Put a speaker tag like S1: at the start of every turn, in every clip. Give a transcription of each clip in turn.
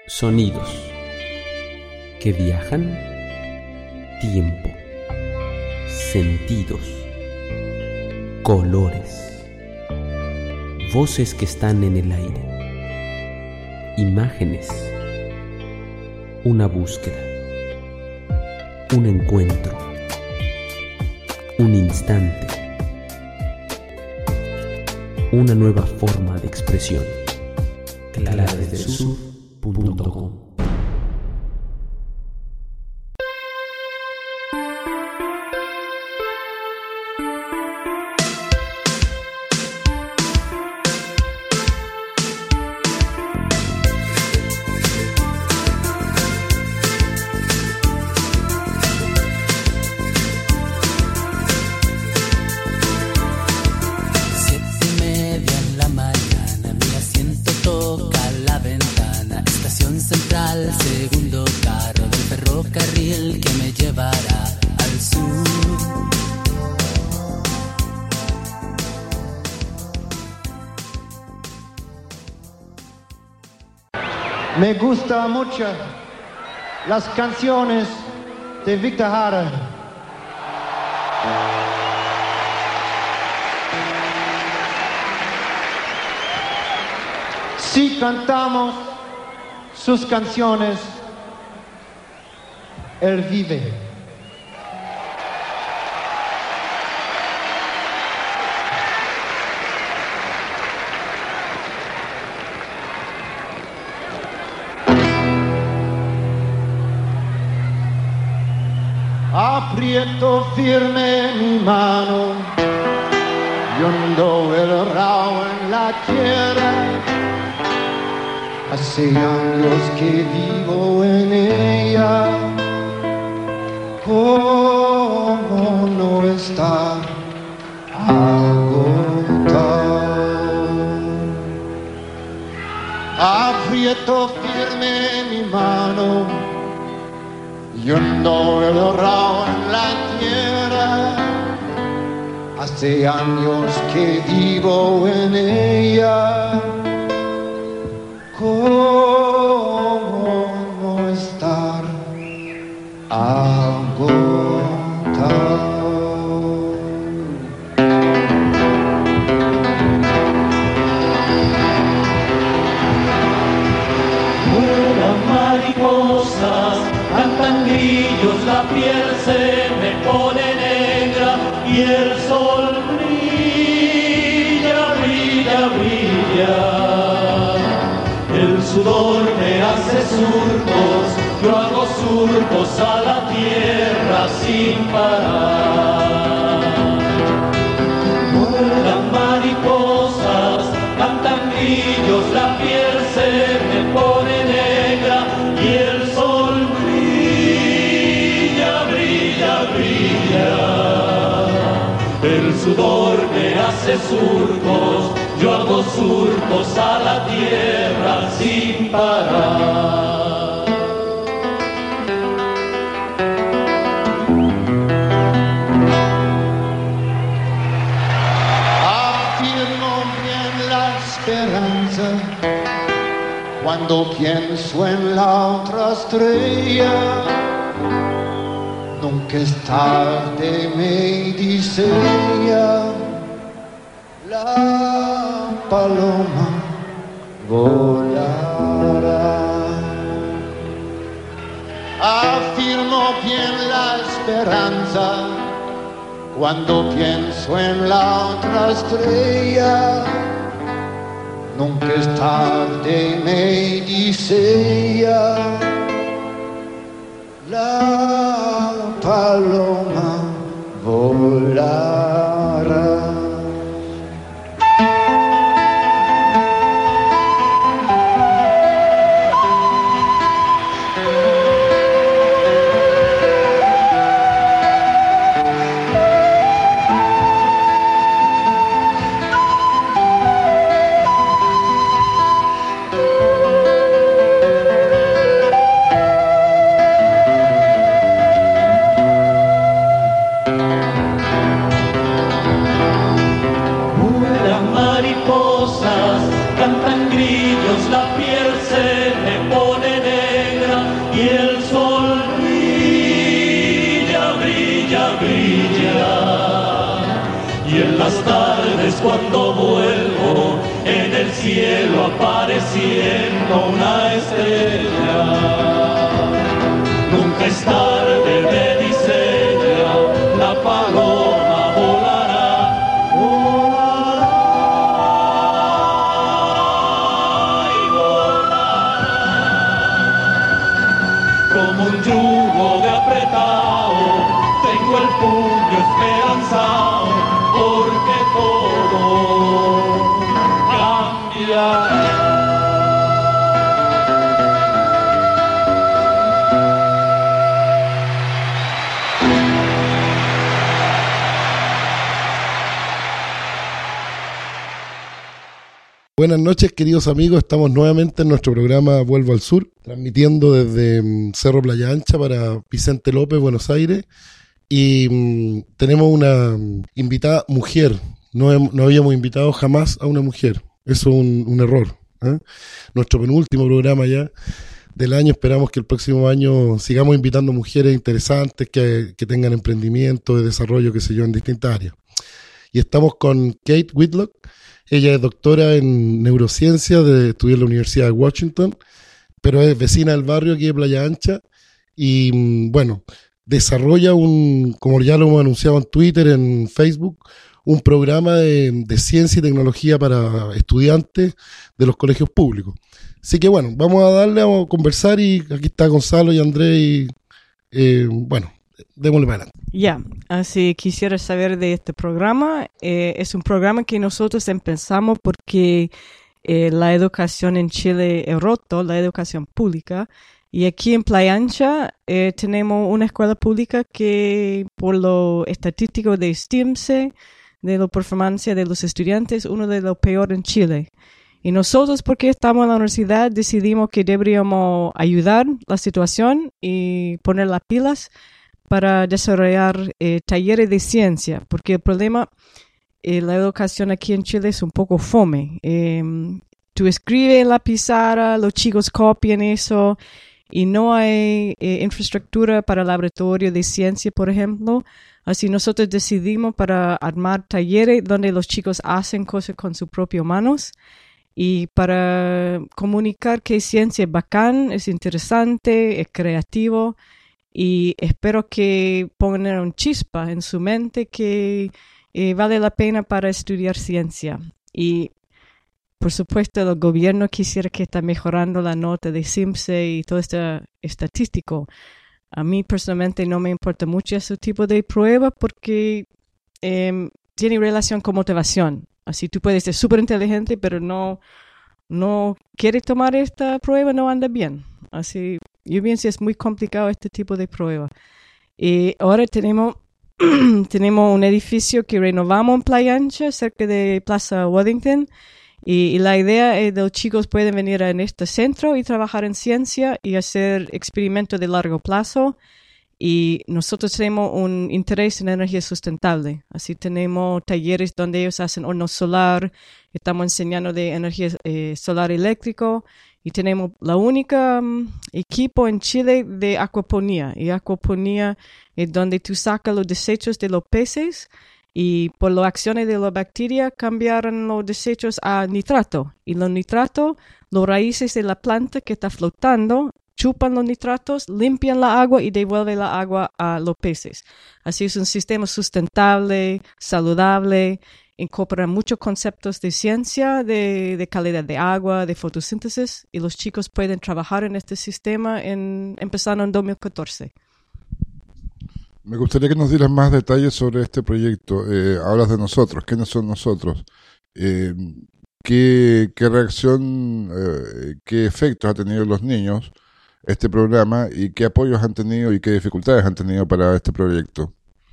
S1: Sonidos que viajan, tiempo, sentidos, colores, voces que están en el aire, imágenes, una búsqueda, un encuentro, un instante, una nueva forma de expresión. claradesdelsur.com.
S2: Segundo carro del ferrocarril que me llevará al sur.
S3: Me gustan mucho las canciones de Víctor Jara. Si cantamos sus canciones, él vive. Aprieto firme mi mano, yo hundo el rabo en la tierra. Hace años que vivo en ella. ¿Cómo no estar agotado? Aprieto firme mi mano y hundo el rabo en la tierra. Hace años que vivo en ella. ¿Cómo no estar agotado?
S4: Vuelan mariposas, cantan grillos, la piel se me pone negra y el sol brilla, brilla, brilla. El sudor me hace surcos, yo hago surcos a la tierra sin parar. Vuelan mariposas, cantan grillos, la piel se me pone negra y el sol brilla, brilla, brilla. El sudor me hace surcos, yo hago surcos a la tierra sin parar.
S3: Afirmo bien la esperanza cuando pienso en la otra estrella. Nunca es tarde, me dice ella. La paloma volará. Afirmo bien la esperanza cuando pienso en la otra estrella. Nunca es tarde, me dice ella. La paloma volará.
S4: las tardes cuando vuelvo, en el cielo apareciendo una estrella. Nunca es tarde, me dice ella, la paloma volará, volará y volará. Como un yugo de apretado, tengo el puño esperanzado, porque todo cambia.
S5: Buenas noches, queridos amigos. Estamos nuevamente en nuestro programa Vuelvo al Sur, transmitiendo desde Cerro Playa Ancha para Vicente López, Buenos Aires. Y tenemos una invitada mujer. No habíamos invitado jamás a una mujer. Eso es un error, ¿eh? Nuestro penúltimo programa ya del año. Esperamos que el próximo año sigamos invitando mujeres interesantes que tengan emprendimiento, de desarrollo, qué sé yo, en distintas áreas. Y estamos con Kate Whitlock. Ella es doctora en neurociencia, estudió en la Universidad de Washington, pero es vecina del barrio aquí de Playa Ancha y, bueno, desarrolla como ya lo hemos anunciado en Twitter, en Facebook, un programa de ciencia y tecnología para estudiantes de los colegios públicos. Así que, bueno, vamos a conversar y aquí está Gonzalo y Andrés y, bueno, démosle para adelante.
S6: Ya, así quisiera saber de este programa. Es un programa que nosotros empezamos porque la educación en Chile es roto, la educación pública. Y aquí en Playa Ancha tenemos una escuela pública que por lo estadístico de STIMSE, de la performance de los estudiantes, uno de los peores en Chile. Y nosotros, porque estamos en la universidad, decidimos que deberíamos ayudar la situación y poner las pilas para desarrollar talleres de ciencia, porque el problema, la educación aquí en Chile es un poco fome. Tú escribes en la pizarra, los chicos copian eso, y no hay infraestructura para laboratorio de ciencia, por ejemplo. Así nosotros decidimos para armar talleres donde los chicos hacen cosas con sus propias manos y para comunicar que ciencia es bacán, es interesante, es creativo. Y espero que pongan un chispa en su mente que vale la pena para estudiar ciencia. Y, por supuesto, el gobierno quisiera que está mejorando la nota de STIMSE y todo este estadístico. A mí, personalmente, no me importa mucho ese tipo de prueba porque tiene relación con motivación. Así tú puedes ser súper inteligente, pero no quieres tomar esta prueba, no anda bien. Así yo pienso que es muy complicado este tipo de prueba. Y ahora tenemos un edificio que renovamos en Playa Ancha, cerca de Plaza Wellington. Y la idea es que los chicos pueden venir en este centro y trabajar en ciencia y hacer experimentos de largo plazo. Y nosotros tenemos un interés en energía sustentable. Así tenemos talleres donde ellos hacen horno solar. Estamos enseñando de energía solar eléctrico. Y tenemos la única equipo en Chile de acuaponía. Y acuaponía es donde tú sacas los desechos de los peces y por las acciones de la bacteria cambiaron los desechos a nitrato. Y los nitratos, los raíces de la planta que está flotando, chupan los nitratos, limpian la agua y devuelven la agua a los peces. Así es un sistema sustentable, saludable, incorpora muchos conceptos de ciencia, de calidad de agua, de fotosíntesis, y los chicos pueden trabajar en este sistema empezando en 2014.
S7: Me gustaría que nos dieras más detalles sobre este proyecto. Hablas de nosotros. ¿Quiénes son nosotros? ¿Qué reacción, qué efectos ha tenido en los niños este programa y qué apoyos han tenido y qué dificultades han tenido para este proyecto?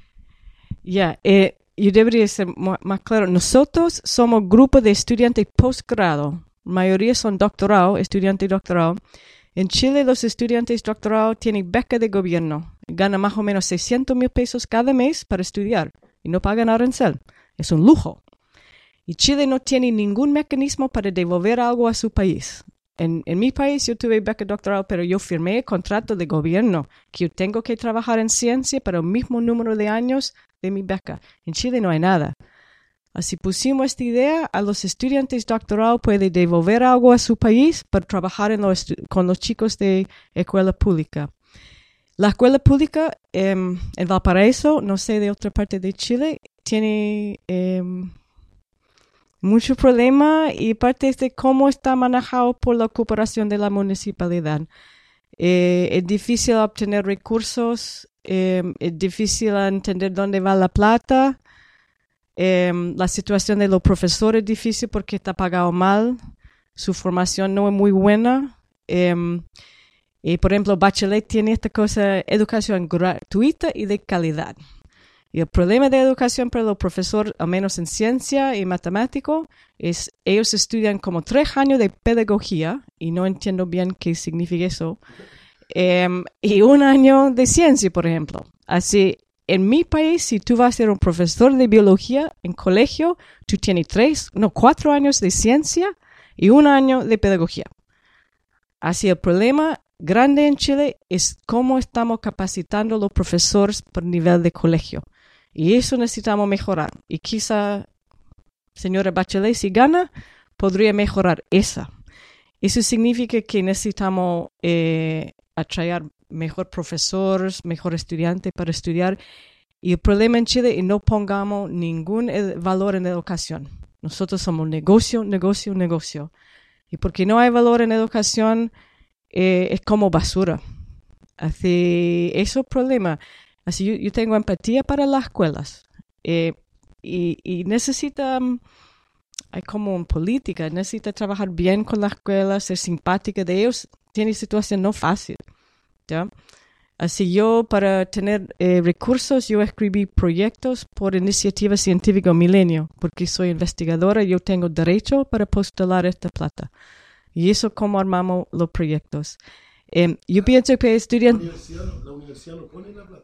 S6: Yo debería ser más claro. Nosotros somos grupo de estudiantes postgrado. La mayoría son doctorado, estudiantes doctorado. En Chile los estudiantes doctorados tienen beca de gobierno. Ganan más o menos 600,000 pesos cada mes para estudiar y no pagan arancel. Es un lujo. Y Chile no tiene ningún mecanismo para devolver algo a su país. En mi país yo tuve beca doctoral, pero yo firmé el contrato de gobierno que yo tengo que trabajar en ciencia para el mismo número de años de mi beca. En Chile no hay nada. Así pusimos esta idea, a los estudiantes doctorales pueden devolver algo a su país para trabajar con los chicos de escuela pública. La escuela pública en Valparaíso, no sé de otra parte de Chile, tiene mucho problema y parte de cómo está manejado por la cooperación de la municipalidad. Es difícil obtener recursos, es difícil entender dónde va la plata. La situación de los profesores es difícil porque está pagado mal, su formación no es muy buena. Y por ejemplo, Bachelet tiene esta cosa, educación gratuita y de calidad. Y el problema de educación para los profesores, al menos en ciencia y matemático, es ellos estudian como 3 años de pedagogía, y no entiendo bien qué significa eso, y 1 año de ciencia, por ejemplo. Así, en mi país, si tú vas a ser un profesor de biología en colegio, tú tienes 4 años de ciencia y 1 año de pedagogía. Así, el problema grande en Chile es cómo estamos capacitando a los profesores por nivel de colegio. Y eso necesitamos mejorar. Y quizá, señora Bachelet, si gana, podría mejorar esa. Eso significa que necesitamos atraer mejor profesores, mejor estudiantes para estudiar. Y el problema en Chile es que no pongamos ningún valor en la educación. Nosotros somos negocio, negocio, negocio. Y porque no hay valor en la educación, es como basura. Así, eso es el problema. Así, yo tengo empatía para las escuelas. Y necesita, hay como en política, necesita trabajar bien con las escuelas, ser simpática de ellos. Tiene situación no fácil, ¿ya? Así yo, para tener recursos, yo escribí proyectos por Iniciativa Científica Milenio, porque soy investigadora y yo tengo derecho para postular esta plata. Y eso es como armamos los proyectos. Yo pienso que estudiantes...
S5: ¿La universidad no pone la plata?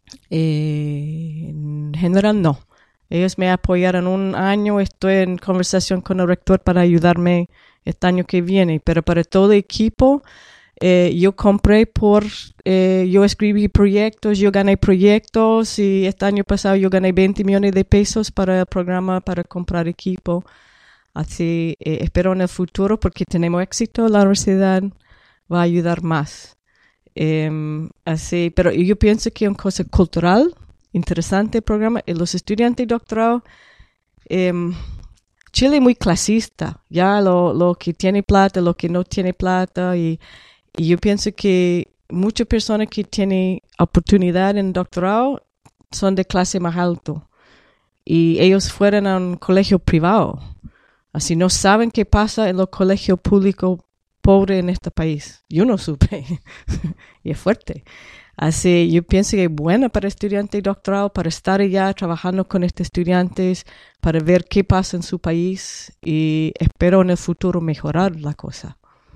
S6: En general no. Ellos me apoyaron 1 año, estoy en conversación con el rector para ayudarme este año que viene, pero para todo el equipo yo compré yo escribí proyectos, yo gané proyectos y este año pasado yo gané 20 millones de pesos para el programa para comprar equipo. Así espero en el futuro, porque tenemos éxito, la universidad va a ayudar más. Así, pero yo pienso que es una cosa cultural interesante el programa. Los estudiantes doctorados, Chile es muy clasista, ya lo que tiene plata, lo que no tiene plata, y yo pienso que muchas personas que tienen oportunidad en doctorado son de clase más alto y ellos fueron a un colegio privado, así no saben qué pasa en los colegios públicos pobres en este país. Yo no supe y es fuerte. Así, yo pienso que es bueno para estudiantes y doctorados, para estar allá trabajando con estos estudiantes, para ver qué pasa en su país, y espero en el futuro mejorar la cosa.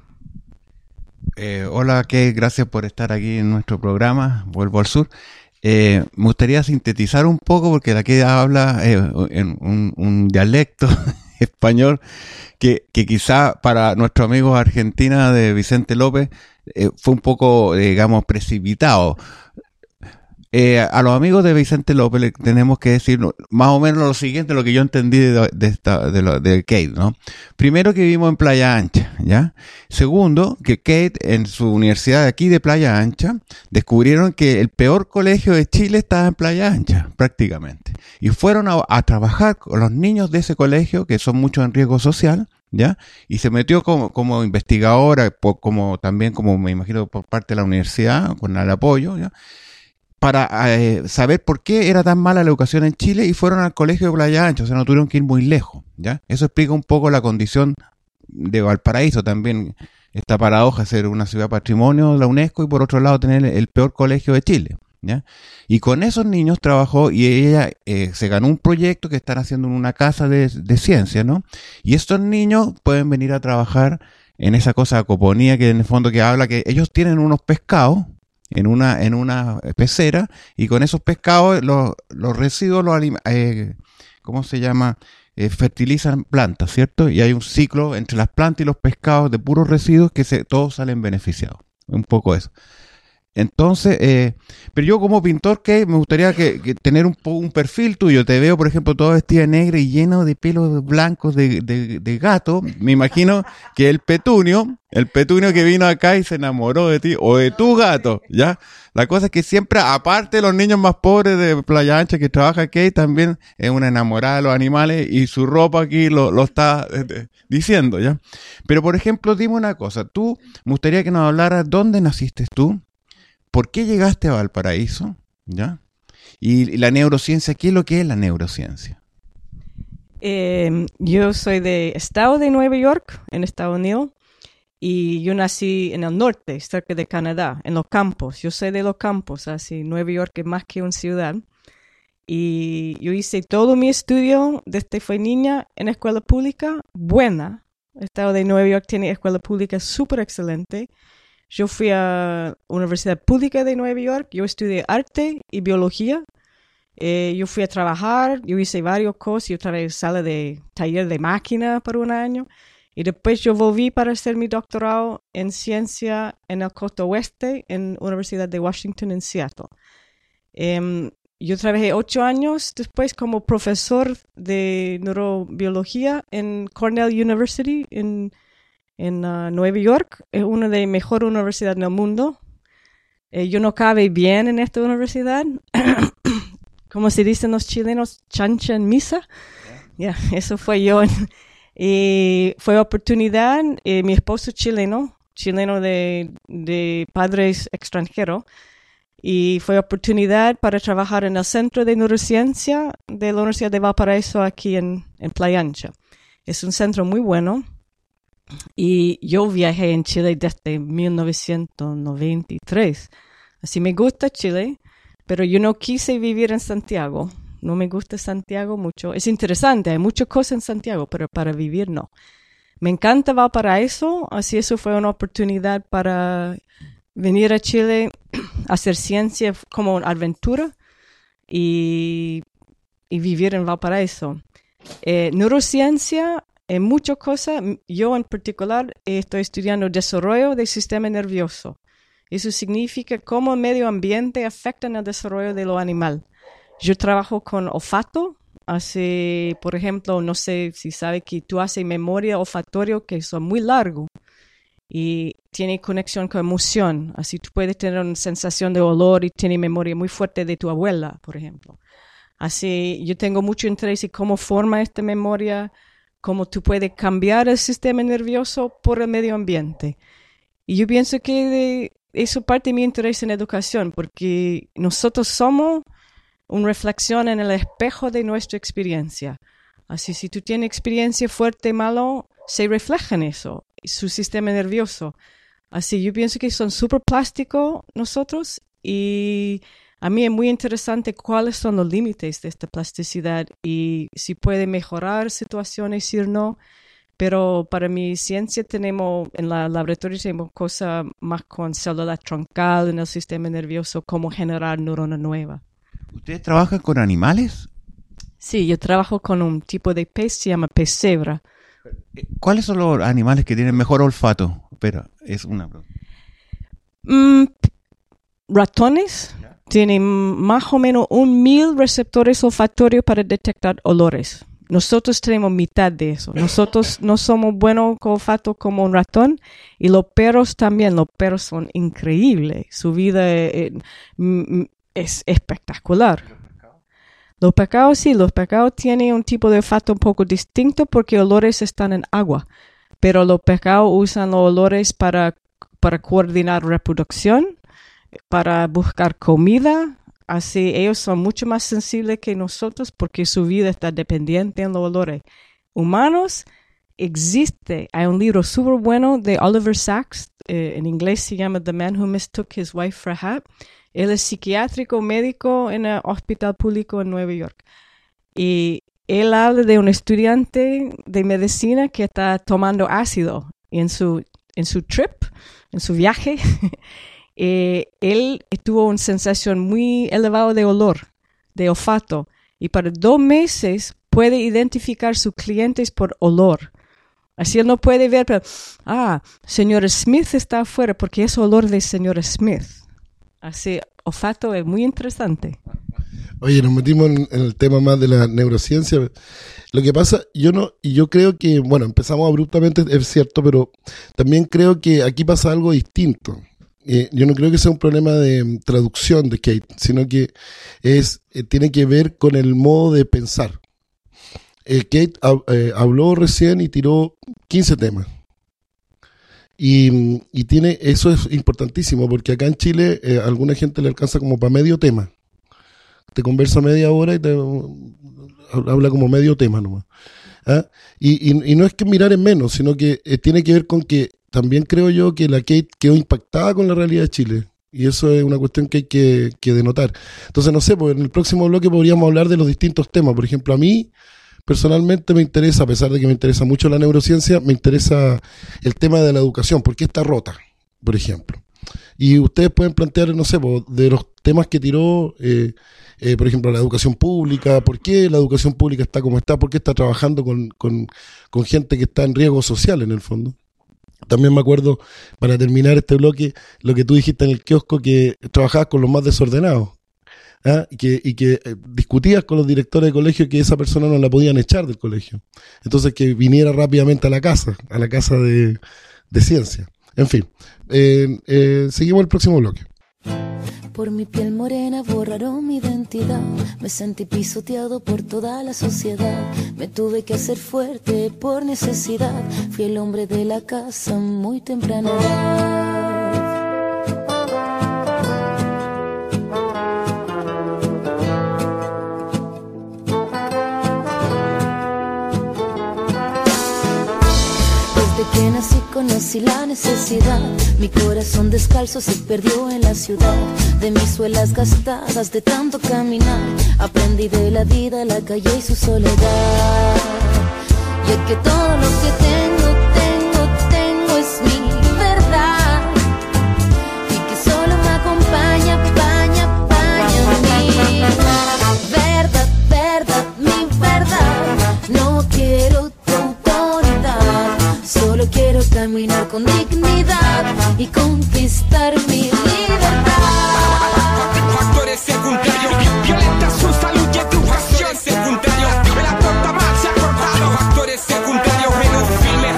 S8: Hola, Kate, gracias por estar aquí en nuestro programa, Vuelvo al Sur. Me gustaría sintetizar un poco, porque la Kate habla en un dialecto español que quizá para nuestros amigos argentinos de Vicente López fue un poco, digamos, precipitado. A los amigos de Vicente López le tenemos que decir más o menos lo siguiente, lo que yo entendí de Kate, ¿no? Primero, que vivimos en Playa Ancha, ¿ya? Segundo, que Kate en su universidad de aquí de Playa Ancha descubrieron que el peor colegio de Chile estaba en Playa Ancha, prácticamente. Y fueron a trabajar con los niños de ese colegio, que son muchos en riesgo social, ¿ya? Y se metió como investigadora, también como me imagino por parte de la universidad, con el apoyo, ¿ya? Para saber por qué era tan mala la educación en Chile, y fueron al colegio de Playa Ancha, o sea, no tuvieron que ir muy lejos, ¿ya? Eso explica un poco la condición de Valparaíso también, esta paradoja de ser una ciudad patrimonio de la UNESCO y por otro lado tener el peor colegio de Chile, ¿ya? Y con esos niños trabajó, y ella se ganó un proyecto que están haciendo en una casa de ciencia, ¿no? Y estos niños pueden venir a trabajar en esa cosa de acoponía, que en el fondo que habla que ellos tienen unos pescados en una pecera, y con esos pescados los residuos ¿cómo se llama? Fertilizan plantas, ¿cierto? Y hay un ciclo entre las plantas y los pescados de puros residuos que todos salen beneficiados. Un poco eso. Entonces, pero yo como pintor, ¿qué? Me gustaría que tener un perfil tuyo. Te veo, por ejemplo, toda vestida negra y lleno de pelos blancos de gato. Me imagino que el petunio que vino acá y se enamoró de ti, o de tu gato, ¿ya? La cosa es que siempre, aparte de los niños más pobres de Playa Ancha que trabaja aquí, también es una enamorada de los animales y su ropa aquí lo está diciendo, ¿ya? Pero, por ejemplo, dime una cosa. Me gustaría que nos hablaras dónde naciste tú. ¿Por qué llegaste a Valparaíso? ¿Ya? Y la neurociencia, ¿qué es lo que es la neurociencia?
S6: Yo soy de estado de Nueva York, en Estados Unidos, y yo nací en el norte, cerca de Canadá, en los campos. Yo soy de los campos, así Nueva York es más que una ciudad. Y yo hice todo mi estudio desde fui niña en escuela pública, buena. El estado de Nueva York tiene escuela pública súper excelente. Yo fui a Universidad Pública de Nueva York, yo estudié arte y biología. Yo fui a trabajar, yo hice varias cosas, yo trabajé en sala de taller de máquina por un año. Y después yo volví para hacer mi doctorado en ciencia en el costa oeste, en la Universidad de Washington en Seattle. Yo trabajé 8 años después como profesor de neurobiología en Cornell University en Nueva York. Es una de las mejores universidades del mundo. Yo no cabe bien en esta universidad. Como se dicen los chilenos, chancha en misa. Ya, eso fue yo. Y fue oportunidad. Mi esposo chileno de padres extranjeros. Y fue oportunidad para trabajar en el Centro de Neurociencia de la Universidad de Valparaíso aquí en Playa Ancha. Es un centro muy bueno. Y yo viajé en Chile desde 1993. Así me gusta Chile, pero yo no quise vivir en Santiago. No me gusta Santiago mucho. Es interesante, hay muchas cosas en Santiago, pero para vivir no. Me encanta Valparaíso, así eso fue una oportunidad para venir a Chile a hacer ciencia como una aventura y vivir en Valparaíso. Neurociencia, en muchas cosas, yo en particular estoy estudiando desarrollo del sistema nervioso. Eso significa cómo el medio ambiente afecta en el desarrollo de lo animal. Yo trabajo con olfato. Por ejemplo, no sé si sabe que tú haces memoria olfatoria que son muy largos y tiene conexión con emoción. Así tú puedes tener una sensación de olor y tienes memoria muy fuerte de tu abuela, por ejemplo. Así yo tengo mucho interés en cómo forma esta memoria, cómo tú puedes cambiar el sistema nervioso por el medio ambiente. Y yo pienso que eso parte de mi interés en educación, porque nosotros somos una reflexión en el espejo de nuestra experiencia. Así, si tú tienes experiencia fuerte, malo, se refleja en eso, su sistema nervioso. Así, yo pienso que son súper plásticos nosotros y a mí es muy interesante cuáles son los límites de esta plasticidad y si puede mejorar situaciones, si no. Pero para mi ciencia en la laboratorio tenemos cosas más con célula troncal en el sistema nervioso, cómo generar neuronas nuevas.
S8: ¿Ustedes trabajan con animales?
S6: Sí, yo trabajo con un tipo de pez, se llama pez cebra.
S8: ¿Cuáles son los animales que tienen mejor olfato? Espera, es una pregunta.
S6: Ratones tienen más o menos 1,000 receptores olfatorios para detectar olores. Nosotros tenemos mitad de eso. Nosotros no somos buenos con olfato como un ratón. Y los perros también. Los perros son increíbles. Su vida es espectacular. Los pescados sí. Los pescados tienen un tipo de olfato un poco distinto porque olores están en agua. Pero los pescados usan los olores para coordinar reproducción, para buscar comida. Así ellos son mucho más sensibles que nosotros porque su vida está dependiente en los olores. Humanos existe. Hay un libro súper bueno de Oliver Sacks. En inglés se llama The Man Who Mistook His Wife for a Hat. Él es psiquiátrico médico en el hospital público en Nueva York. Y él habla de un estudiante de medicina que está tomando ácido. Y en su viaje, él tuvo una sensación muy elevada de olor, de olfato. Y para 2 meses puede identificar sus clientes por olor. Así él no puede ver, pero, señora Smith está afuera porque es olor de señora Smith. Así, olfato es muy interesante.
S5: Oye, nos metimos en el tema más de la neurociencia. Lo que pasa, yo creo que, bueno, empezamos abruptamente, es cierto, pero también creo que aquí pasa algo distinto. Yo no creo que sea un problema de traducción de Kate, sino que tiene que ver con el modo de pensar. Kate habló recién y tiró 15 temas. Y eso es importantísimo, porque acá en Chile a alguna gente le alcanza como para medio tema. Te conversa media hora y te habla como medio tema nomás. ¿Ah? Y no es que mirar en menos, sino que tiene que ver con que también creo yo que la Kate quedó impactada con la realidad de Chile. Y eso es una cuestión que hay que denotar. Entonces, no sé, pues en el próximo bloque podríamos hablar de los distintos temas. Por ejemplo, a mí personalmente me interesa, a pesar de que me interesa mucho la neurociencia, me interesa el tema de la educación. ¿Por qué está rota, por ejemplo? Y ustedes pueden plantear, no sé, pues, de los temas que tiró... por ejemplo, la educación pública, ¿por qué la educación pública está como está? ¿Por qué está trabajando con gente que está en riesgo social en el fondo? También me acuerdo, para terminar este bloque, lo que tú dijiste en el kiosco, que trabajabas con los más desordenados, ¿ah? y que discutías con los directores de colegio que esa persona no la podían echar del colegio. Entonces que viniera rápidamente a la casa de ciencia. En fin, seguimos el próximo bloque.
S9: Por mi piel morena borraron mi identidad. Me sentí pisoteado por toda la sociedad. Me tuve que hacer fuerte por necesidad. Fui el hombre de la casa muy temprana edad. Desde que nací conocí la necesidad. Mi corazón descalzo se perdió en la ciudad. De mis suelas gastadas de tanto caminar, aprendí de la vida, la calle y su soledad. Y es que todo lo que tengo es mi verdad. Y que solo me acompaña mi verdad, mi verdad. No quiero tu autoridad, solo quiero caminar con dignidad y conquistar mi libertad.
S10: Factores secundarios, violenta su salud y educación secundario. La torta mal se ha cortado. Factores secundarios, menos filmes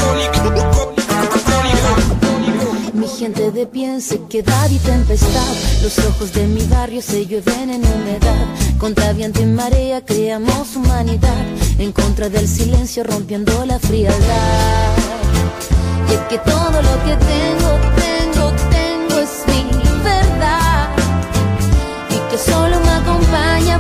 S10: antagónicos.
S9: Mi gente de pie en sequedad y tempestad. Los ojos de mi barrio se llueven en humedad. Contra viento y marea creamos humanidad. En contra del silencio rompiendo la frialdad. Y es que todo lo que tengo es mi verdad. Y que solo me acompaña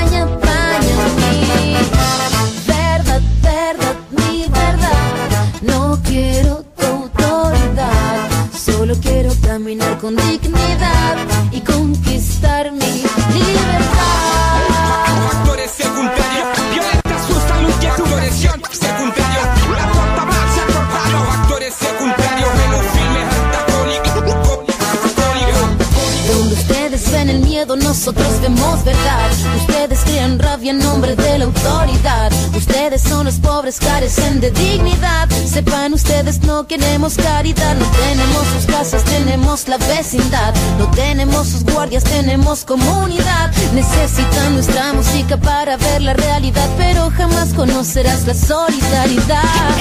S9: mi verdad. No quiero tu autoridad, solo quiero caminar con dignidad y conquistar mi libertad.
S10: Factores secundarios, violenta su salud y educación secundario. La torta mal se ha cortado. Factores secundarios, menos filmes antagónicos.
S9: Donde ustedes ven el miedo, nosotros vemos verdad. Ustedes crean rabia en nombre de la autoridad. Ustedes son los pobres, carecen de dignidad. Sepan ustedes, no queremos caridad. No tenemos sus casas, tenemos la vecindad. No tenemos sus guardias, tenemos comunidad. Necesitan nuestra música para ver la realidad, pero jamás conocerás la solidaridad.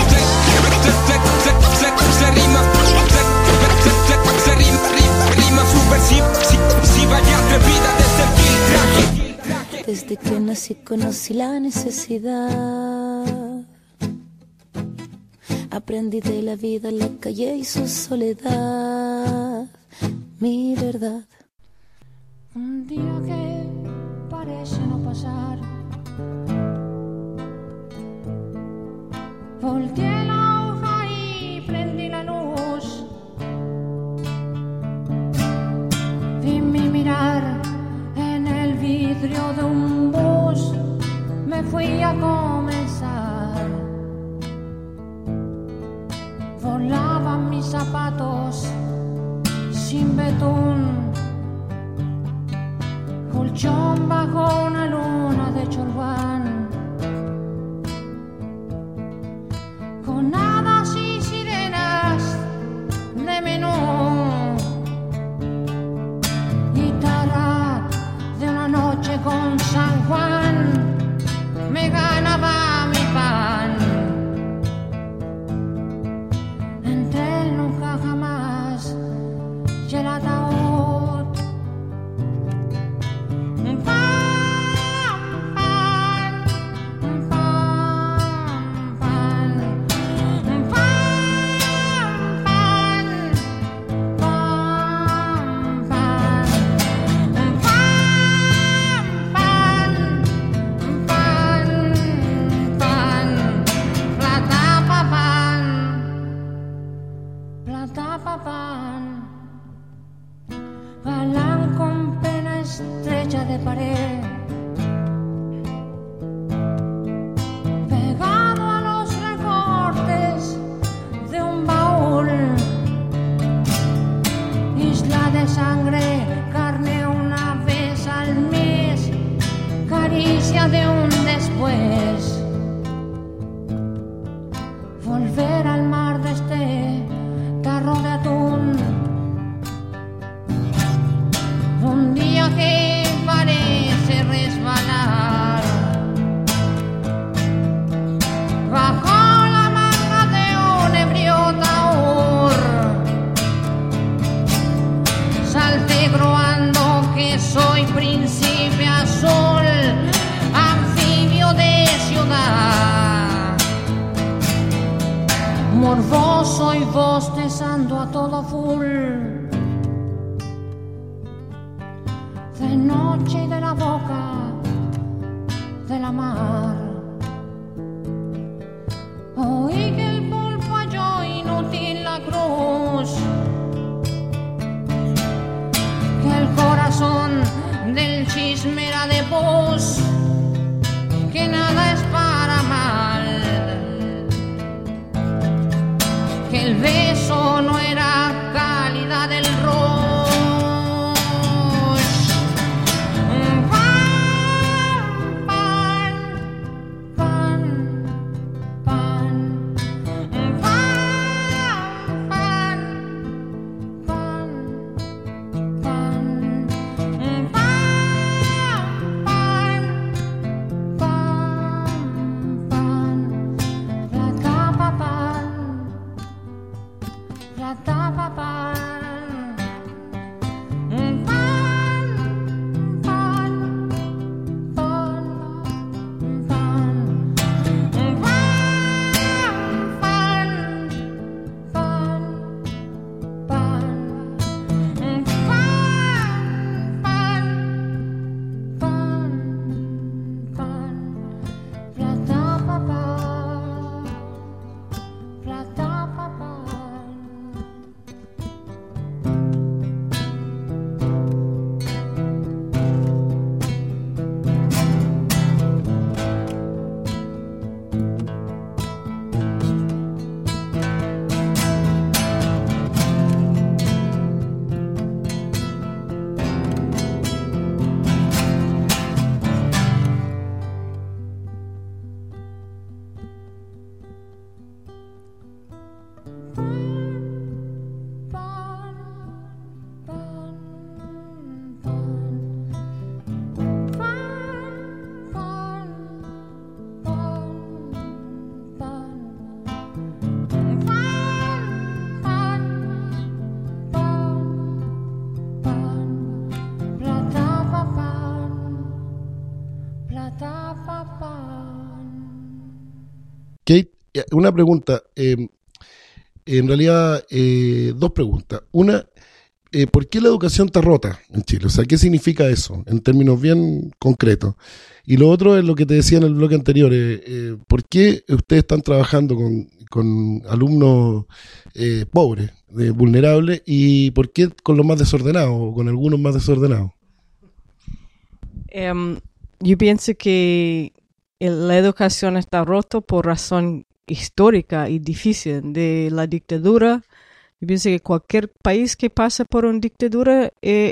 S10: Rima subversiva y atrevida desde el filtraje.
S9: Desde que nací conocí la necesidad. Aprendí de la vida, la calle y su soledad. Mi verdad.
S11: Un día que parece no pasar, volteé la hoja y prendí la luz. Vi mi mirar en el vidrio de un bus. Me fui a comenzar. Volaban mis zapatos sin betún. Colchón bajo una luna de Chorbán, con hadas y sirenas de menú. de pared, pegado a los recortes de un baúl, isla de sangre, carne una vez al mes, caricia de un después, volver al mar de este tarro de atún, un día que parece resbalar bajo la manga de un ebrio taur, salte groando que soy príncipe azul, anfibio de ciudad, morboso y bostezando a todo full, de noche y de la boca de la mar. Oí que el pulpo halló inútil la cruz, que el corazón del chisme era de pus, que nada es para mal, que el beso no era calidad del rojo.
S5: Kate, una pregunta, en realidad dos preguntas. Una, ¿por qué la educación está rota en Chile? O sea, ¿qué significa eso en términos bien concretos? Y lo otro es lo que te decía en el bloque anterior, ¿por qué ustedes están trabajando con alumnos pobres, vulnerables, y por qué con los más desordenados o con algunos más desordenados?
S6: Yo pienso que la educación está rota por razón histórica y difícil de la dictadura. Yo pienso que cualquier país que pasa por una dictadura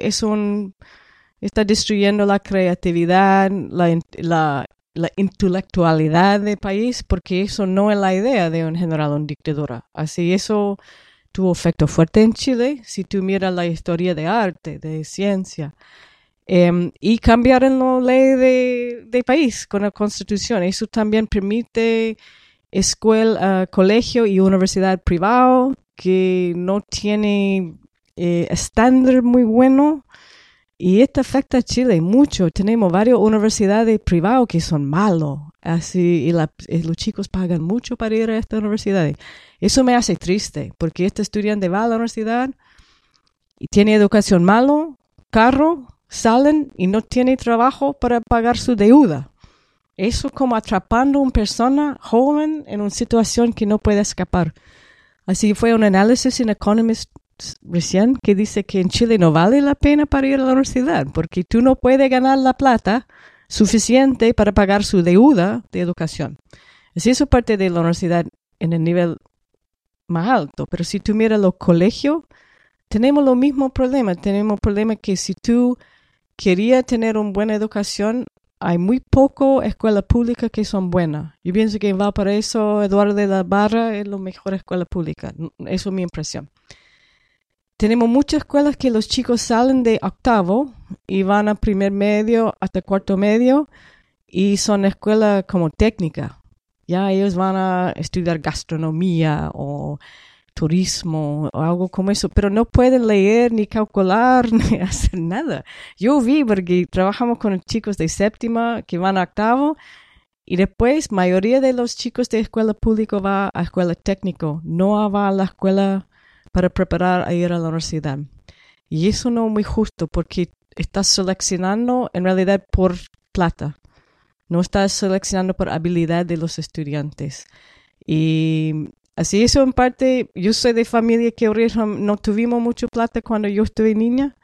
S6: está destruyendo la creatividad, la intelectualidad del país, porque eso no es la idea de un general o una dictadura. Así eso tuvo efecto fuerte en Chile, si tú miras la historia de arte, de ciencia. Y cambiaron la ley de país con la constitución. Eso también permite escuela, colegio y universidad privado que no tiene estándar muy bueno, y esto afecta a Chile mucho. Tenemos varias universidades privadas que son malos, así, y los chicos pagan mucho para ir a estas universidades. Eso me hace triste, porque este estudiante va a la universidad y tiene educación malo, carro, salen y no tiene trabajo para pagar su deuda. Eso como atrapando a una persona joven en una situación que no puede escapar. Así fue un análisis en Economist recién, que dice que en Chile no vale la pena para ir a la universidad, porque tú no puedes ganar la plata suficiente para pagar su deuda de educación. Así eso es parte de la universidad en el nivel más alto, pero si tú miras los colegios, tenemos los mismos problemas. Tenemos problemas que si tú querías tener una buena educación, hay muy pocas escuelas públicas que son buenas. Yo pienso que en Valparaíso, Eduardo de la Barra es la mejor escuela pública. Eso es mi impresión. Tenemos muchas escuelas que los chicos salen de octavo y van a primer medio hasta cuarto medio y son escuelas como técnicas. Ya ellos van a estudiar gastronomía o turismo o algo como eso, pero no pueden leer ni calcular ni hacer nada. Yo vi, porque trabajamos con chicos de séptima que van a octavo y después mayoría de los chicos de escuela pública va a escuela técnico, no va a la escuela para preparar a ir a la universidad. Y eso no es muy justo porque estás seleccionando en realidad por plata, no estás seleccionando por habilidad de los estudiantes. Y así eso en parte, yo soy de familia que no tuvimos mucho plata cuando yo estuve niña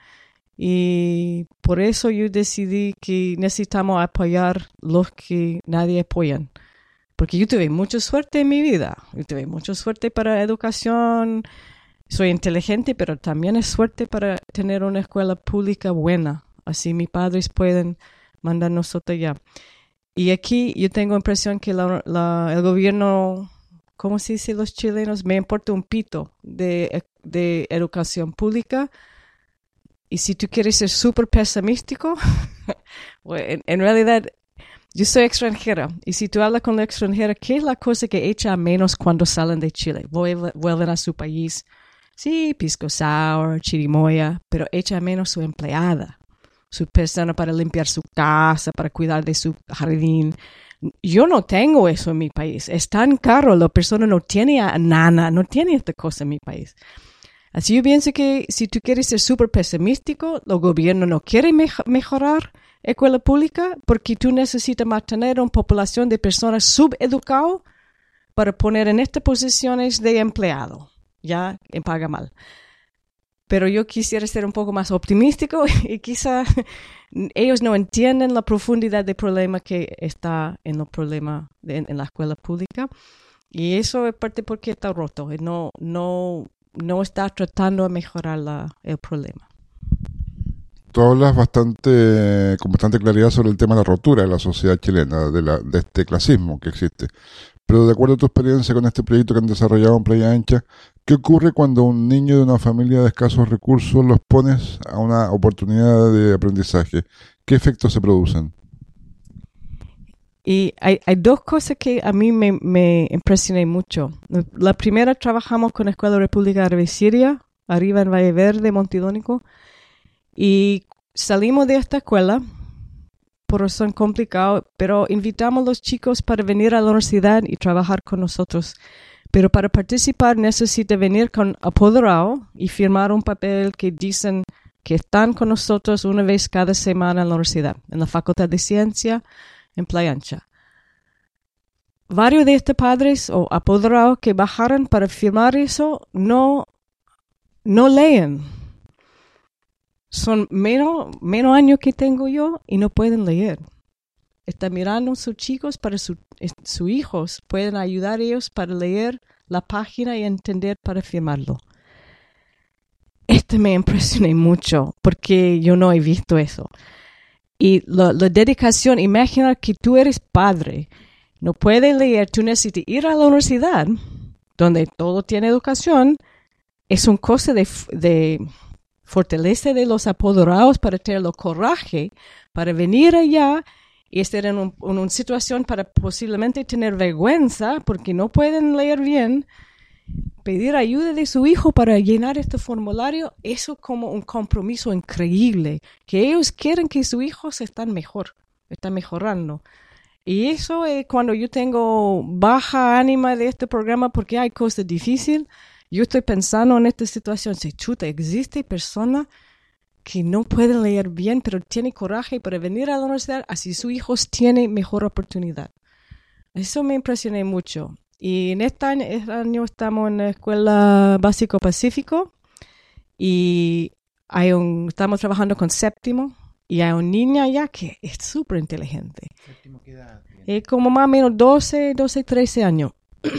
S6: y por eso yo decidí que necesitamos apoyar los que nadie apoyan. Porque yo tuve mucha suerte en mi vida, yo tuve mucha suerte para educación, soy inteligente, pero también es suerte para tener una escuela pública buena. Así mis padres pueden mandar nosotros allá. Y aquí yo tengo la impresión que el gobierno, ¿cómo se dice los chilenos? Me importa un pito de educación pública. Y si tú quieres ser súper pesimístico, bueno, en realidad yo soy extranjera. Y si tú hablas con la extranjera, ¿qué es la cosa que echa a menos cuando salen de Chile? Vuelven a su país. Sí, pisco sour, chirimoya, pero echa a menos su empleada, su persona para limpiar su casa, para cuidar de su jardín. Yo no tengo eso en mi país. Es tan caro, la persona no tiene a nana, no tiene esta cosa en mi país. Así yo pienso que si tú quieres ser súper pesimístico, el gobierno no quiere mejorar escuela pública porque tú necesitas mantener una población de personas subeducadas para poner en estas posiciones de empleado, ya en paga mal. Pero yo quisiera ser un poco más optimístico y quizá ellos no entienden la profundidad del problema que está en el problema en la escuela pública. Y eso es parte porque está roto. No está tratando de mejorar el problema.
S7: Tú hablas con bastante claridad sobre el tema de la rotura de la sociedad chilena, de este clasismo que existe. Pero de acuerdo a tu experiencia con este proyecto que han desarrollado en Playa Ancha, ¿qué ocurre cuando un niño de una familia de escasos recursos los pones a una oportunidad de aprendizaje? ¿Qué efectos se producen?
S6: Y hay dos cosas que a mí me impresionan mucho. La primera, trabajamos con la Escuela República Árabe Siria, arriba en Valle Verde, Montidónico, y salimos de esta escuela por razón complicada, pero invitamos a los chicos para venir a la universidad y trabajar con nosotros. Pero para participar necesita venir con apoderado y firmar un papel que dicen que están con nosotros una vez cada semana en la universidad, en la Facultad de Ciencia, en Playa Ancha. Varios de estos padres o apoderados que bajaron para firmar eso no leen. Son menos años que tengo yo y no pueden leer. Están mirando a sus chicos para sus hijos. Pueden ayudar a ellos para leer la página y entender para firmarlo. Me impresionó mucho porque yo no he visto eso. Y la dedicación, imagina que tú eres padre, no puedes leer, tú necesitas ir a la universidad, donde todo tiene educación, es una cosa de fortaleza de los apoderados para tener el coraje, para venir allá y estar en una situación para posiblemente tener vergüenza, porque no pueden leer bien, pedir ayuda de su hijo para llenar este formulario, eso como un compromiso increíble, que ellos quieren que sus hijos están mejorando. Y eso es cuando yo tengo baja ánima de este programa porque hay cosas difíciles. Yo estoy pensando en esta situación, si chuta, existe personas que no pueden leer bien, pero tienen coraje para venir a la universidad, así sus hijos tienen mejor oportunidad. Eso me impresionó mucho. Y en este año estamos en la Escuela Básico Pacífico Y estamos trabajando con séptimo y hay una niña ya que es súper inteligente.
S8: ¿Séptimo qué edad tiene?
S6: Es como más o menos 12, 13 años.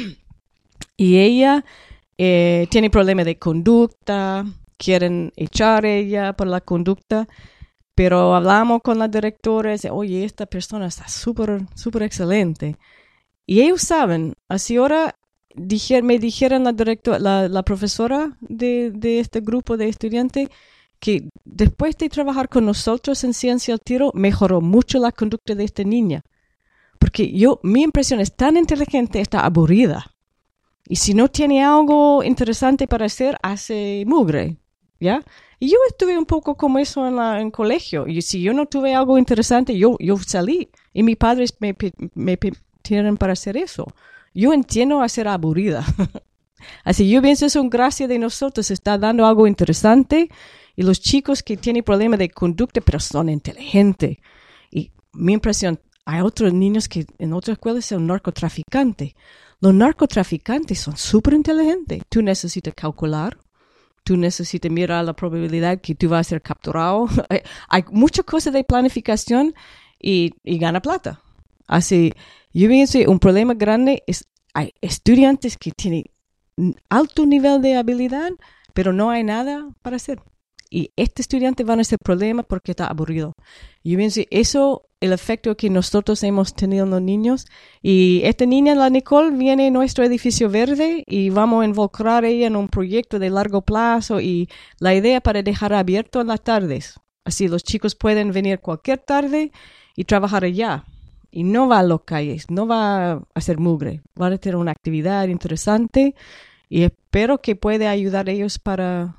S6: Y ella tiene problemas de conducta, quieren echar a ella por la conducta, pero hablamos con la directora y dice, oye, esta persona está súper, súper excelente. Y ellos saben, así ahora me dijeron la profesora de este grupo de estudiantes que después de trabajar con nosotros en Ciencia al Tiro, mejoró mucho la conducta de esta niña. Porque mi impresión es tan inteligente, está aburrida. Y si no tiene algo interesante para hacer, hace mugre, ¿ya? Y yo estuve un poco como eso en colegio. Y si yo no tuve algo interesante, yo salí. Y mis padres me pidieron para hacer eso. Yo entiendo a ser aburrida. Así yo pienso eso es una gracia de nosotros. Está dando algo interesante. Y los chicos que tienen problemas de conducta, pero son inteligentes. Y mi impresión, hay otros niños que en otras escuelas son narcotraficantes. Los narcotraficantes son súper inteligentes. Tú necesitas calcular. Tú necesitas mirar la probabilidad que tú vas a ser capturado. Hay muchas cosas de planificación y gana plata. Así, yo pienso que un problema grande es hay estudiantes que tienen alto nivel de habilidad, pero no hay nada para hacer. Y este estudiante va a ser problema porque está aburrido. Yo pienso que eso el efecto que nosotros hemos tenido en los niños. Y esta niña, la Nicole, viene a nuestro edificio verde y vamos a involucrar a ella en un proyecto de largo plazo y la idea para dejar abierto en las tardes. Así los chicos pueden venir cualquier tarde y trabajar allá. Y no va a las calles, no va a hacer mugre. Va a tener una actividad interesante y espero que pueda ayudar a ellos para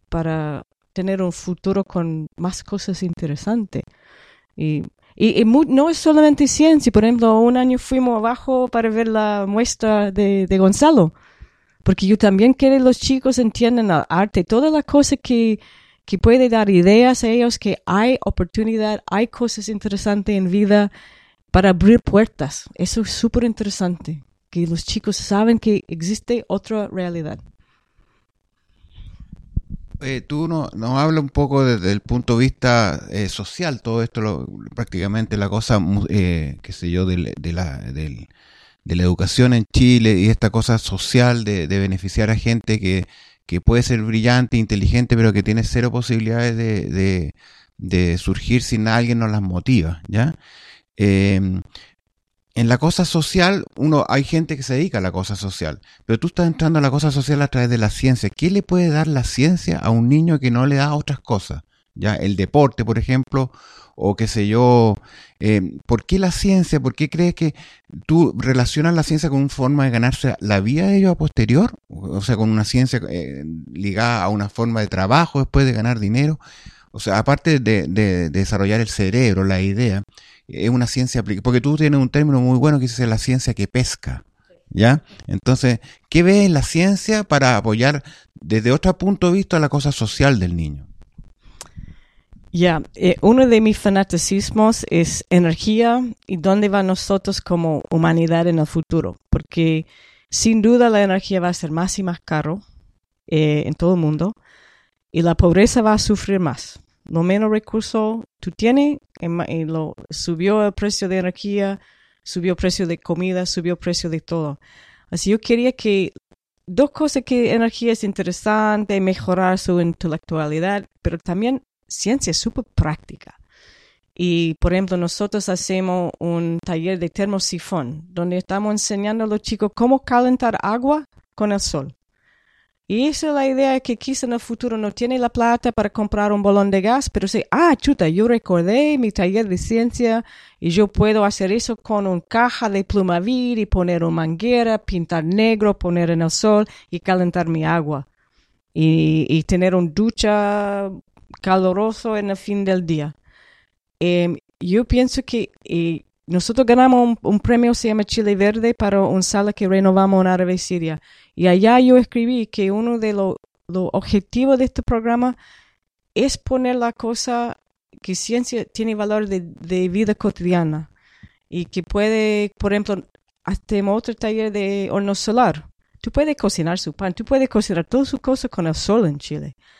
S6: tener un futuro con más cosas interesantes. Y no es solamente ciencia. Por ejemplo, un año fuimos abajo para ver la muestra de Gonzalo. Porque yo también quiero que los chicos entiendan el arte, todas las cosas que puede dar ideas a ellos, que hay oportunidad, hay cosas interesantes en vida para abrir puertas. Eso es súper interesante, que los chicos saben que existe otra realidad.
S8: Tú nos hablas un poco desde el punto de vista social, todo esto, prácticamente la cosa, qué sé yo, de la educación en Chile y esta cosa social de beneficiar a gente que puede ser brillante, inteligente, pero que tiene cero posibilidades de surgir si alguien nos las motiva, ¿ya? En la cosa social, hay gente que se dedica a la cosa social, pero tú estás entrando a la cosa social a través de la ciencia. ¿Qué le puede dar la ciencia a un niño que no le da otras cosas? Ya, el deporte, por ejemplo, o qué sé yo. ¿Por qué la ciencia? ¿Por qué crees que tú relacionas la ciencia con una forma de ganarse la vida de ellos a posterior? O sea, con una ciencia ligada a una forma de trabajo después de ganar dinero. O sea, aparte de desarrollar el cerebro, la idea, es una ciencia aplicada. Porque tú tienes un término muy bueno que dice la ciencia que pesca, ¿ya? Entonces, ¿qué ves en la ciencia para apoyar desde otro punto de vista la cosa social del niño?
S6: Uno de mis fanaticismos es energía y dónde va nosotros como humanidad en el futuro. Porque sin duda la energía va a ser más y más caro en todo el mundo y la pobreza va a sufrir más. Lo menos recursos tú tienes, subió el precio de energía, subió el precio de comida, subió el precio de todo. Así yo quería que dos cosas que energía es interesante, mejorar su intelectualidad, pero también ciencia es súper práctica. Y, por ejemplo, nosotros hacemos un taller de termosifón, donde estamos enseñando a los chicos cómo calentar agua con el sol. Y esa es la idea que quizá en el futuro no tiene la plata para comprar un balón de gas, pero sé, chuta, yo recordé mi taller de ciencia y yo puedo hacer eso con una caja de Plumavit y poner una manguera, pintar negro, poner en el sol y calentar mi agua. Y tener una ducha caluroso en el fin del día. Yo pienso que nosotros ganamos un premio, se llama Chile Verde, para una sala que renovamos en Árabe Siria. Y allá yo escribí que uno de los objetivos de este programa es poner la cosa que ciencia tiene valor de vida cotidiana. Y que puede, por ejemplo, hacemos otro taller de horno solar. Tú puedes cocinar su pan, tú puedes cocinar todas sus cosas con el sol en Chile.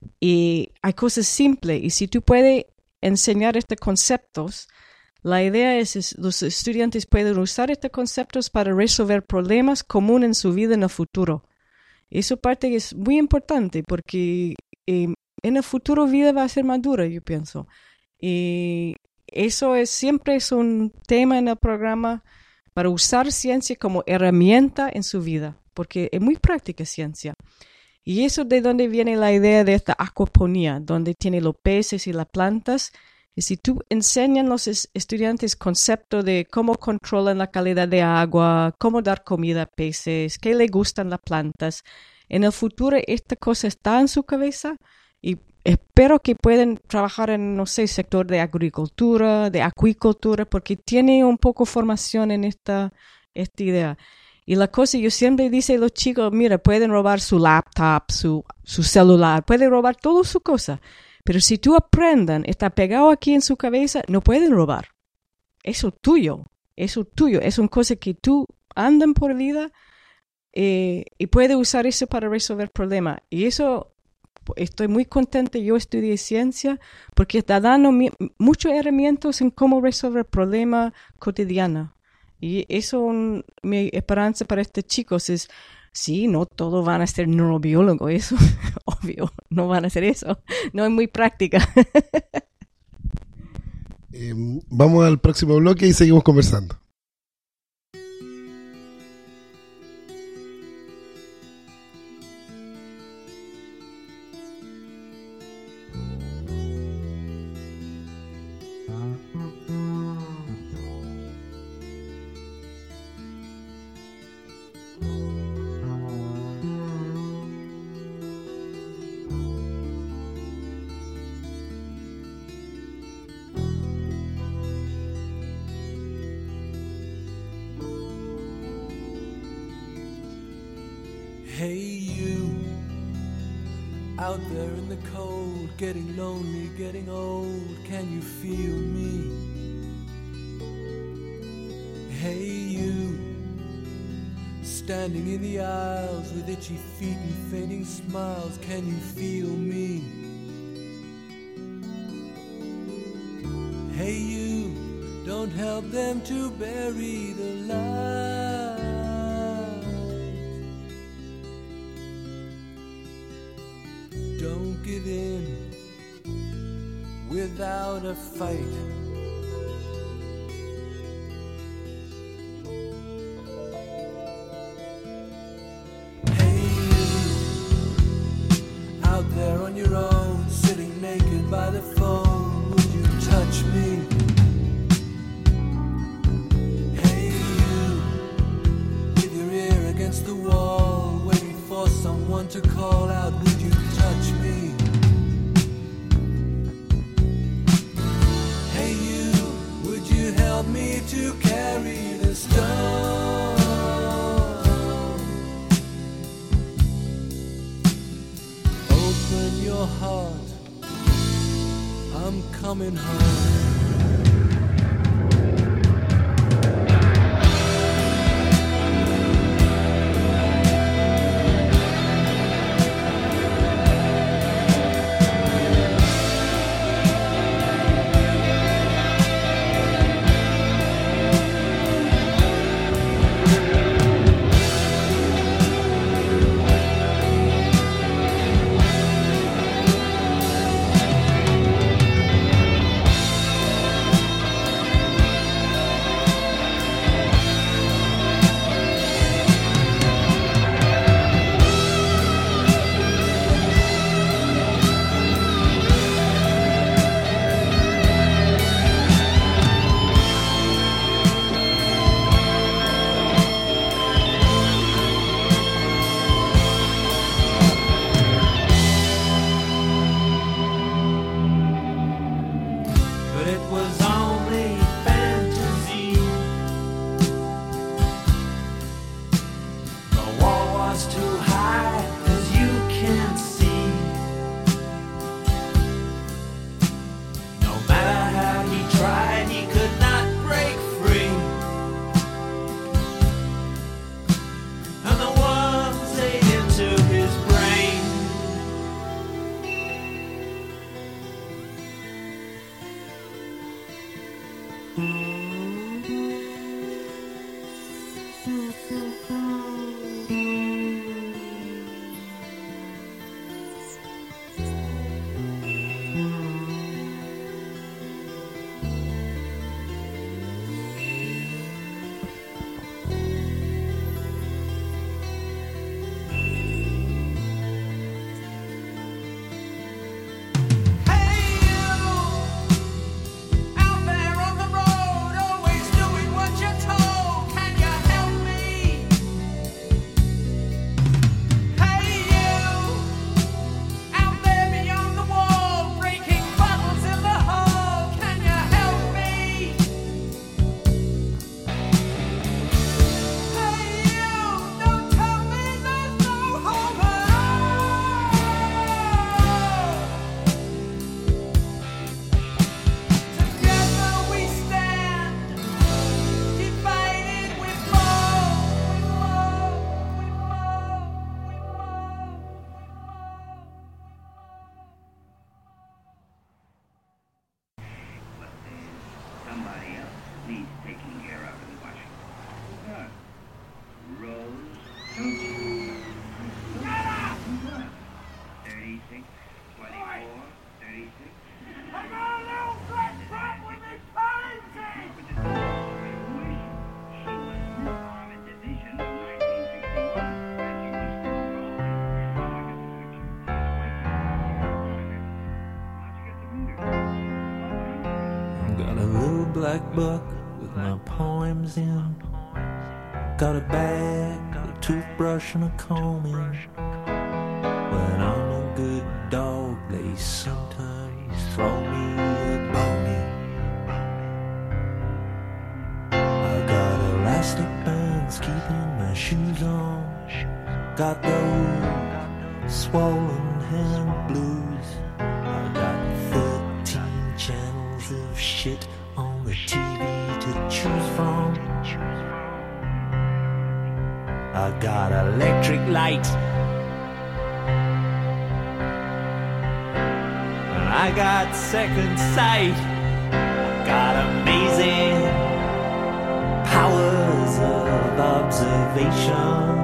S6: Y hay cosas simples. Y si tú puedes enseñar estos conceptos, la idea es los estudiantes pueden usar estos conceptos para resolver problemas comunes en su vida en el futuro. Esa parte es muy importante porque en el futuro vida va a ser más dura, yo pienso. Y eso siempre es un tema en el programa para usar ciencia como herramienta en su vida, porque es muy práctica ciencia. Y eso de donde viene la idea de esta acuaponía, donde tiene los peces y las plantas. Y si tú enseñas a los estudiantes concepto de cómo controlan la calidad de agua, cómo dar comida a peces, qué le gustan las plantas, en el futuro esta cosa está en su cabeza y espero que puedan trabajar en, no sé, sector de agricultura, de acuicultura, porque tiene un poco formación en esta idea. Y la cosa, yo siempre digo a los chicos, mira, pueden robar su laptop, su celular, pueden robar todas sus cosas. Pero si tú aprendan, está pegado aquí en su cabeza, no pueden robar. Eso es tuyo. Es una cosa que tú andan por vida y puedes usar eso para resolver problemas. Y eso, estoy muy contenta. Yo estudié ciencia porque está dando muchas herramientas en cómo resolver problemas cotidianos. Y eso, mi esperanza para estos chicos es, sí, no todos van a ser neurobiólogos, eso, obvio, no van a hacer eso, no es muy práctica.
S5: Vamos al próximo bloque y seguimos conversando.
S12: Hey you, out there in the cold, getting lonely, getting old, can you feel me? Hey you, standing in the aisles with itchy feet and fainting smiles, can you feel me? Hey you, don't help them to bury the light. Don't give in without a fight. Hey you, out there on your own, sitting naked by the phone, would you touch me? Hey you, with your ear against the wall, waiting for someone to call out, would you touch me? Hey you, would you help me to carry the stone? Open your heart, I'm coming home.
S13: Black book with my poems in. Got a bag, a toothbrush and a comb in. When I'm a good dog, they sometimes throw me a bone. I got elastic bands keeping my shoes on. Got those swollen hand blues. I got 13 channels of shit on the TV to choose from. I got electric light, and I got second sight. I got amazing powers of observation.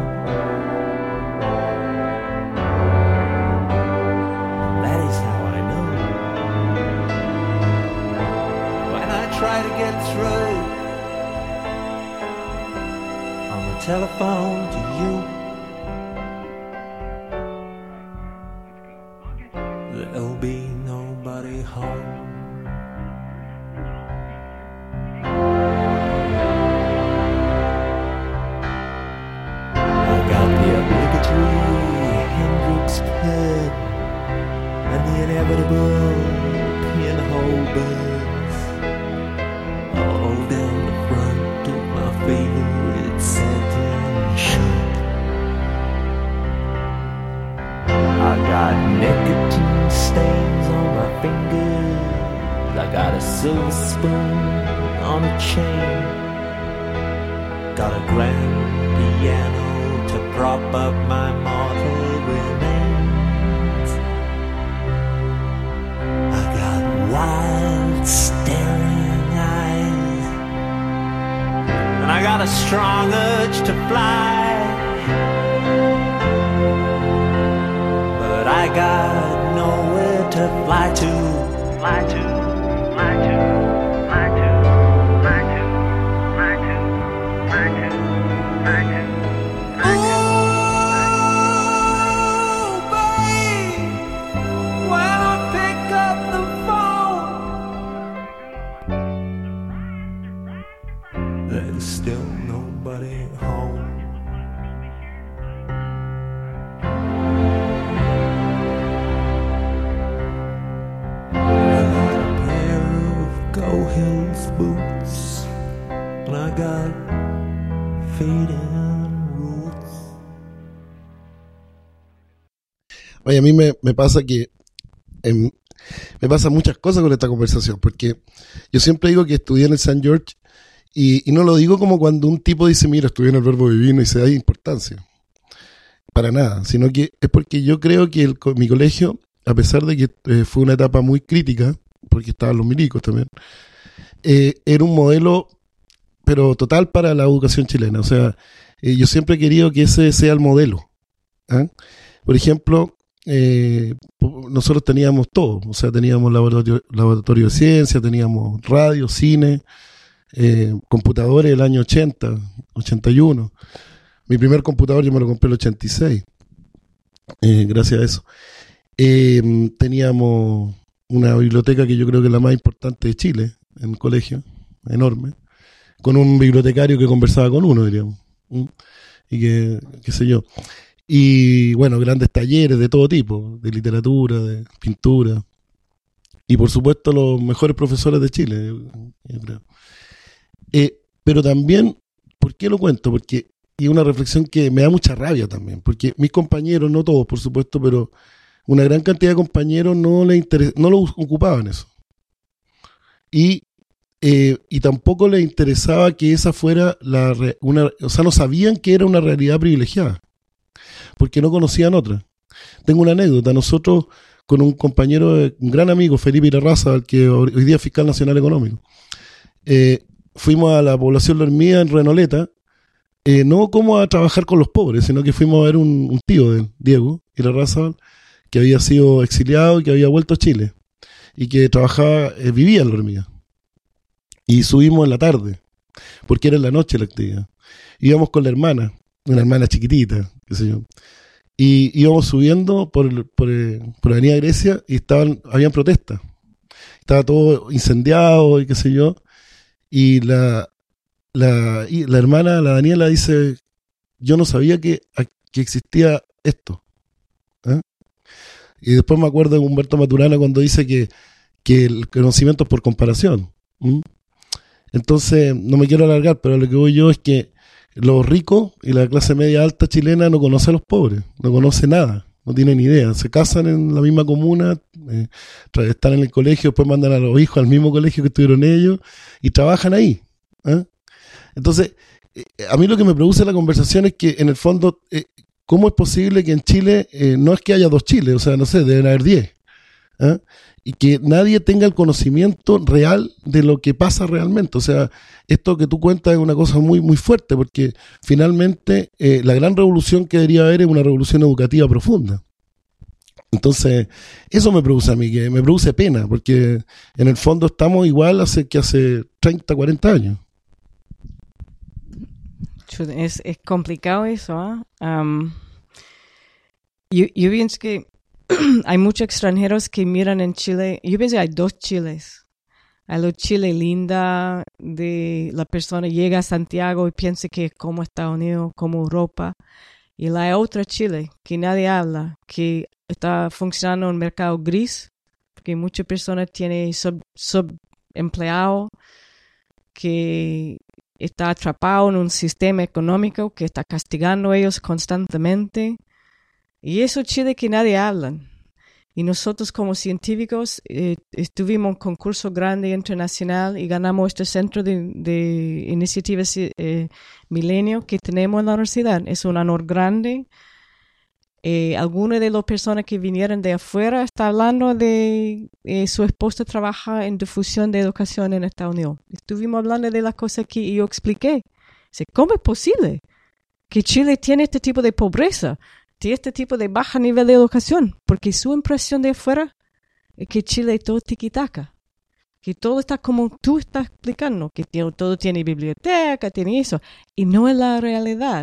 S13: Try to get through on the telephone to you. There'll be nobody home. I got the obligatory Hendrix pen and the inevitable pinhole buzz. Down the front of my favorite satin shirt. I got nicotine stains on my fingers. I got a silver spoon on a chain. Got a grand piano to prop up my mortal remains. I got wild staring eyes. And I got a strong urge to fly, but I got nowhere to fly to, fly to, fly to, fly to, fly to, fly to, fly to, fly to. Oh, babe, when I pick up the phone, there's still nobody home. I got a pair of Go Hills boots, and I got fading roots.
S5: Oye, a mí me pasa que me pasan muchas cosas con esta conversación, porque yo siempre digo que estudié en el St. George. Y no lo digo como cuando un tipo dice, mira, estudié en el Verbo Divino y se da importancia. Para nada, sino que es porque yo creo que mi colegio, a pesar de que fue una etapa muy crítica, porque estaban los milicos también, era un modelo, pero total para la educación chilena. O sea, yo siempre he querido que ese sea el modelo. ¿Ah? Por ejemplo, nosotros teníamos todo. O sea, teníamos laboratorio de ciencia, teníamos radio, cine, computadores del año 80, 81. Mi primer computador yo me lo compré en el 86. Gracias a eso. Teníamos una biblioteca que yo creo que es la más importante de Chile, en el colegio, enorme, con un bibliotecario que conversaba con uno, diríamos, y qué sé yo. Y bueno, grandes talleres de todo tipo, de literatura, de pintura, y por supuesto los mejores profesores de Chile, yo creo. Pero también, ¿por qué lo cuento? Porque y una reflexión que me da mucha rabia también, porque mis compañeros, no todos por supuesto, pero una gran cantidad de compañeros no lo ocupaban eso. Y tampoco les interesaba que esa fuera o sea, no sabían que era una realidad privilegiada, porque no conocían otra. Tengo una anécdota. Nosotros, con un compañero, un gran amigo, Felipe Irarraza, el que hoy día es fiscal nacional económico, fuimos a la población La Hormiga en Renoleta, no como a trabajar con los pobres, sino que fuimos a ver un tío de Diego Irarraza, que había sido exiliado y que había vuelto a Chile, y que vivía en La Hormiga. Y subimos en la tarde, porque era en la noche la actividad. Íbamos con la hermana, una hermana chiquitita, qué sé yo. Y íbamos subiendo por Avenida Grecia y habían protestas. Estaba todo incendiado y qué sé yo. Y la hermana, la Daniela, dice, yo no sabía que existía esto. ¿Eh? Y después me acuerdo de Humberto Maturana cuando dice que el conocimiento es por comparación. Entonces, no me quiero alargar, pero lo que voy yo es que los ricos y la clase media alta chilena no conoce a los pobres, no conoce nada, no tienen idea. Se casan en la misma comuna, están en el colegio, después mandan a los hijos al mismo colegio que estuvieron ellos y trabajan ahí. Entonces, a mí lo que me produce la conversación es que, en el fondo, ¿cómo es posible que en Chile no es que haya 2 Chiles? O sea, no sé, deben haber 10. Y que nadie tenga el conocimiento real de lo que pasa realmente. O sea, esto que tú cuentas es una cosa muy, muy fuerte, porque finalmente la gran revolución que debería haber es una revolución educativa profunda. Entonces, eso me produce a mí, que me produce pena, porque en el fondo estamos igual que hace 30, 40 años.
S6: Es complicado eso. Yo pienso que hay muchos extranjeros que miran en Chile. Yo pienso que hay 2 Chiles. Hay el Chile linda de la persona llega a Santiago y piensa que es como Estados Unidos, como Europa. Y hay otra Chile que nadie habla, que está funcionando en un mercado gris, porque muchas personas tienen subempleados, que está atrapado en un sistema económico que está castigando a ellos constantemente. Y eso es Chile que nadie habla. Y nosotros como científicos estuvimos en un concurso grande internacional y ganamos este centro de iniciativas milenio que tenemos en la universidad. Es un honor grande. Algunas de las personas que vinieron de afuera están hablando de su esposa trabaja en difusión de educación en Estados Unidos. Estuvimos hablando de las cosas que yo expliqué. ¿Cómo es posible que Chile tiene este tipo de pobreza? Tiene este tipo de bajo nivel de educación, porque su impresión de afuera es que Chile es todo tiquitaca, que todo está como tú estás explicando, que todo tiene biblioteca, tiene eso, y no es la realidad.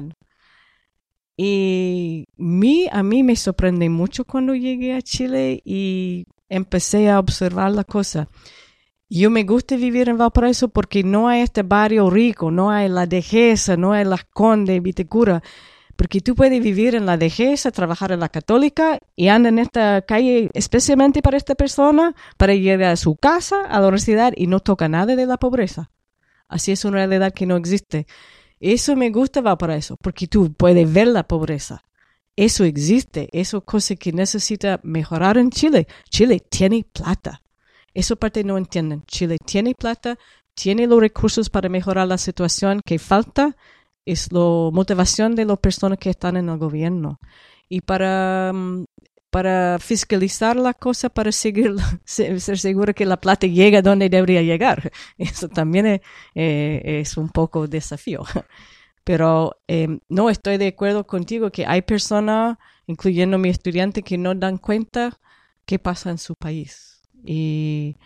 S6: Y a mí me sorprende mucho cuando llegué a Chile y empecé a observar la cosa. Yo me gusta vivir en Valparaíso porque no hay este barrio rico, no hay la Dehesa, no hay Las Condes, Vitacura. Porque tú puedes vivir en la Dehesa, trabajar en la Católica y andar en esta calle especialmente para esta persona, para llegar a su casa, a la universidad y no toca nada de la pobreza. Así es una realidad que no existe. Eso me gusta para eso, porque tú puedes ver la pobreza. Eso existe, eso es cosa que necesita mejorar en Chile. Chile tiene plata. Eso parte no entienden. Chile tiene plata, tiene los recursos para mejorar la situación que falta. Es la motivación de las personas que están en el gobierno. Y para para fiscalizar la cosa, para ser seguro que la plata llega donde debería llegar. Eso también es un poco desafío. Pero no estoy de acuerdo contigo que hay personas, incluyendo mi estudiante, que no dan cuenta qué pasa en su país. Y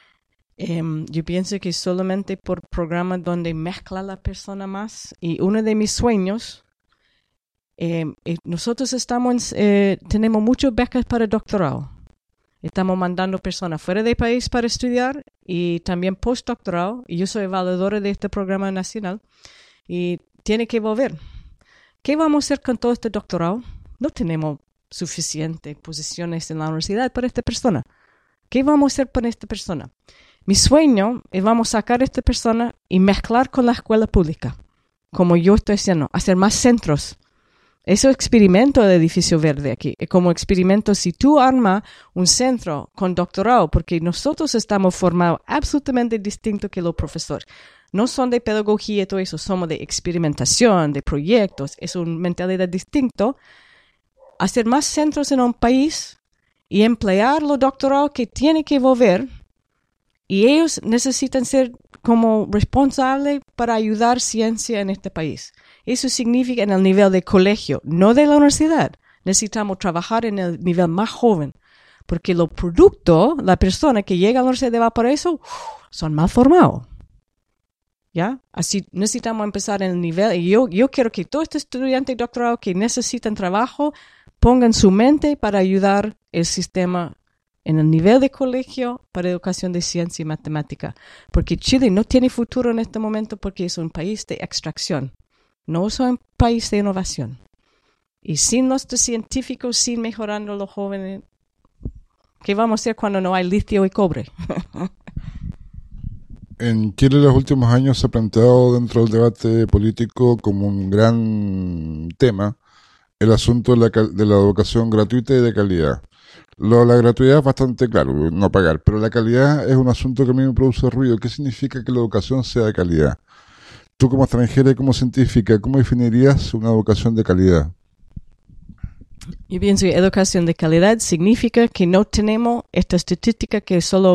S6: yo pienso que solamente por programas donde mezcla la persona más. Y uno de mis sueños, nosotros tenemos muchas becas para doctorado. Estamos mandando personas fuera del país para estudiar y también postdoctorado. Y yo soy evaluadora de este programa nacional. Y tiene que volver. ¿Qué vamos a hacer con todo este doctorado? No tenemos suficientes posiciones en la universidad para esta persona. ¿Qué vamos a hacer con esta persona? Mi sueño es vamos a sacar a esta persona y mezclar con la escuela pública, como yo estoy haciendo, hacer más centros. Ese experimento del edificio verde aquí, es como experimento si tú armas un centro con doctorado, porque nosotros estamos formados absolutamente distinto que los profesores. No son de pedagogía y todo eso, somos de experimentación, de proyectos, es una mentalidad distinta. Hacer más centros en un país y emplear los doctorados que tienen que volver, y ellos necesitan ser como responsables para ayudar ciencia en este país. Eso significa en el nivel de colegio, no de la universidad. Necesitamos trabajar en el nivel más joven, porque los productos, la persona que llega a la Universidad de Valparaíso, son mal formados. ¿Ya? Así necesitamos empezar en el nivel, y yo quiero que todos estos estudiantes de doctorado que necesitan trabajo pongan su mente para ayudar el sistema en el nivel de colegio para educación de ciencia y matemática. Porque Chile no tiene futuro en este momento porque es un país de extracción, no es un país de innovación. Y sin nuestros científicos, sin mejorando los jóvenes, ¿qué vamos a hacer cuando no hay litio y cobre?
S7: En Chile en los últimos años se ha planteado dentro del debate político como un gran tema el asunto de la educación gratuita y de calidad. La gratuidad es bastante claro, no pagar, pero la calidad es un asunto que a mí me produce ruido. ¿Qué significa que la educación sea de calidad? Tú como extranjera y como científica, ¿cómo definirías una educación de calidad?
S6: Yo pienso que educación de calidad significa que no tenemos esta estadística que solo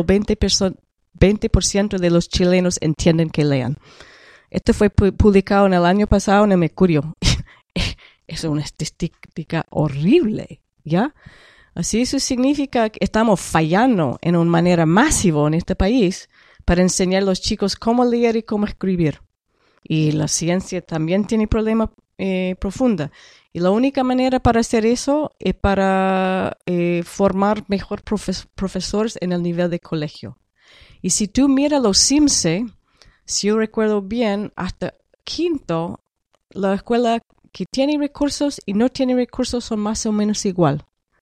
S6: 20% de los chilenos entienden que lean. Esto fue publicado en el año pasado en el Mercurio. Es una estadística horrible, ¿ya? Así eso significa que estamos fallando en una manera masiva en este país para enseñar a los chicos cómo leer y cómo escribir. Y la ciencia también tiene problemas profundos. Y la única manera para hacer eso es para formar mejor profesores en el nivel de colegio. Y si tú miras los CIMSE, si yo recuerdo bien, hasta quinto, la escuela que tiene recursos y no tiene recursos son más o menos igual.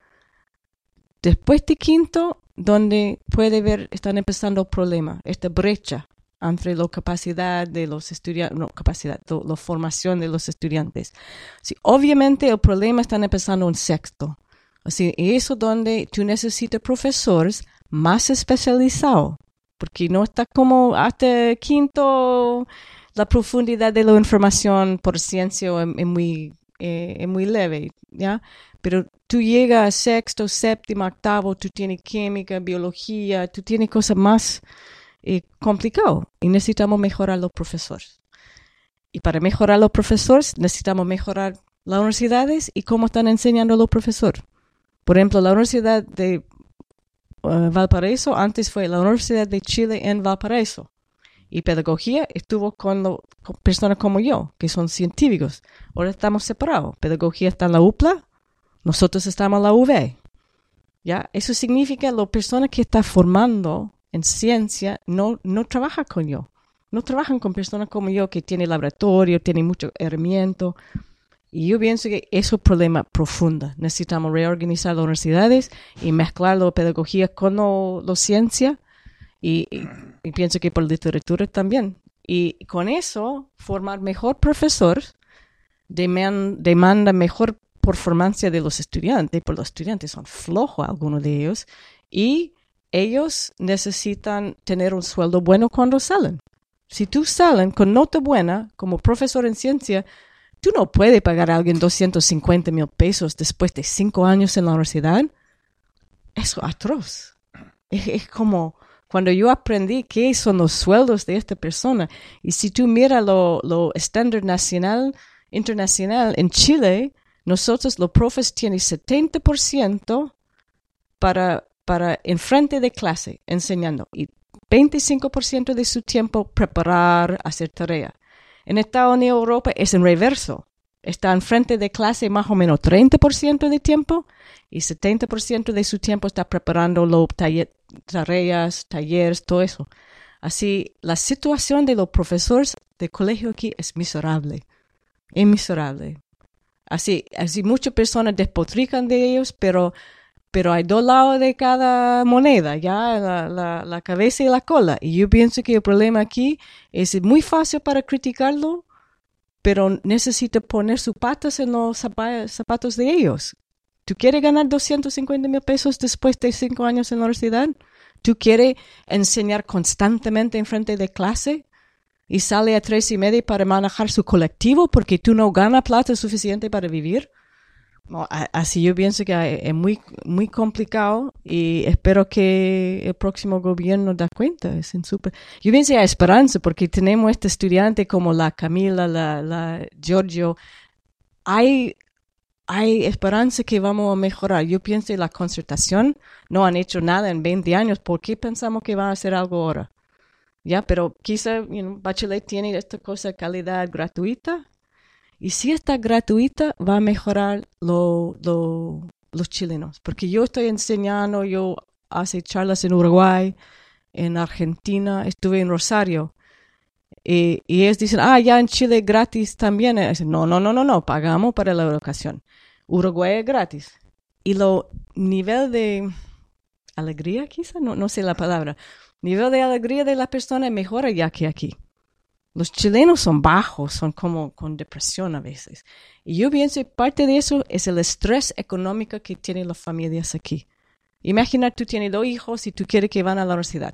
S6: Después de quinto, donde puede ver, están empezando problemas, esta brecha entre la capacidad de los estudiantes, la formación de los estudiantes. Sí, obviamente el problema está empezando en sexto. Así, eso donde tú necesitas profesores más especializados, porque no está como hasta quinto, la profundidad de la información por ciencia es muy leve, ¿ya? Pero tú llegas a sexto, séptimo, octavo, tú tienes química, biología, tú tienes cosas más complicadas y necesitamos mejorar los profesores. Y para mejorar los profesores necesitamos mejorar las universidades y cómo están enseñando los profesores. Por ejemplo, la Universidad de Valparaíso antes fue la Universidad de Chile en Valparaíso. Y pedagogía estuvo con personas como yo, que son científicos. Ahora estamos separados. Pedagogía está en la UPLA, nosotros estamos en la UV. ¿Ya? Eso significa que las personas que están formando en ciencia no trabajan con yo. No trabajan con personas como yo que tienen laboratorio, tienen mucho herramientas. Y yo pienso que eso es un problema profundo. Necesitamos reorganizar las universidades y mezclar la pedagogía con la ciencia. Y pienso que por literatura también. Y con eso, formar mejor profesores demanda mejor performance de los estudiantes, porque los estudiantes son flojos, algunos de ellos, y ellos necesitan tener un sueldo bueno cuando salen. Si tú salen con nota buena, como profesor en ciencia, tú no puedes pagar a alguien $250,000 después de 5 años en la universidad. es atroz. Es como cuando yo aprendí qué son los sueldos de esta persona. Y si tú miras lo estándar internacional, en Chile, nosotros los profes tienen 70% para enfrente de clase, enseñando. Y 25% de su tiempo preparar, hacer tarea. En Estados Unidos, Europa, es en reverso. Está enfrente de clase más o menos 30% de tiempo y 70% de su tiempo está preparando los tareas, talleres, todo eso. Así, la situación de los profesores de colegio aquí es miserable. Es miserable. Así muchas personas despotrican de ellos, pero hay dos lados de cada moneda, ya la cabeza y la cola. Y yo pienso que el problema aquí es muy fácil para criticarlo, pero necesita poner sus patas en los zapatos de ellos. ¿Tú quieres ganar 250,000 pesos después de 5 años en la universidad? ¿Tú quieres enseñar constantemente en frente de clase y sale a 3:30 para manejar su colectivo porque tú no ganas plata suficiente para vivir? No, así yo pienso que es muy, muy complicado y espero que el próximo gobierno da cuenta. Yo pienso que hay esperanza porque tenemos este estudiante como la Camila, la Giorgio. Hay esperanza que vamos a mejorar. Yo pienso que la concertación no han hecho nada en 20 años. ¿Por qué pensamos que van a hacer algo ahora? Ya, pero quizá Bachelet tiene esta cosa de calidad gratuita. Y si está gratuita, va a mejorar los chilenos. Porque yo estoy enseñando, yo hace charlas en Uruguay, en Argentina, estuve en Rosario. Y ellos dicen, ya en Chile es gratis también. Y dicen, no, pagamos para la educación. Uruguay es gratis. Y lo nivel de alegría, quizá, no sé la palabra. Nivel de alegría de la persona es mejor ya que aquí. Los chilenos son bajos, son como con depresión a veces. Y yo pienso que parte de eso es el estrés económico que tienen las familias aquí. Imagina, tú tienes 2 hijos y tú quieres que van a la universidad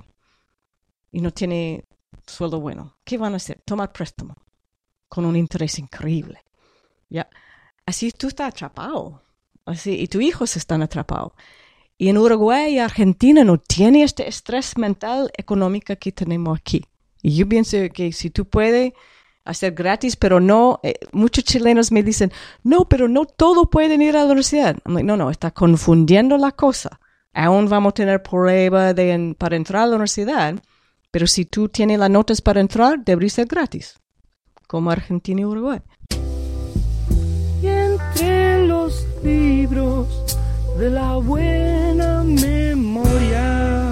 S6: y no tiene sueldo bueno. ¿Qué van a hacer? Tomar préstamo con un interés increíble. ¿Ya? Así tú estás atrapado. Así, y tus hijos están atrapados. Y en Uruguay y Argentina no tiene este estrés mental económico que tenemos aquí. Y yo pienso que si tú puedes hacer gratis, pero no, muchos chilenos me dicen, no, pero no todos pueden ir a la universidad. I'm like, no, está confundiendo la cosa. Aún vamos a tener prueba para entrar a la universidad, pero si tú tienes las notas para entrar, debería ser gratis, como Argentina y Uruguay.
S14: Y entre los libros de la buena memoria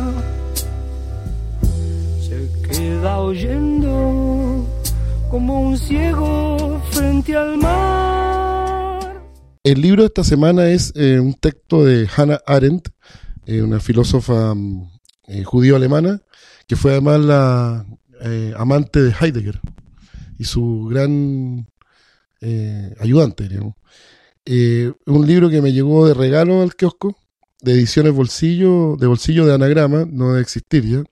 S14: queda oyendo como un ciego frente al mar.
S5: El libro de esta semana es un texto de Hannah Arendt, una filósofa judío-alemana, que fue además la amante de Heidegger y su gran ayudante, digamos. Un libro que me llegó de regalo al kiosco, de ediciones bolsillo de Anagrama, no debe existir ya.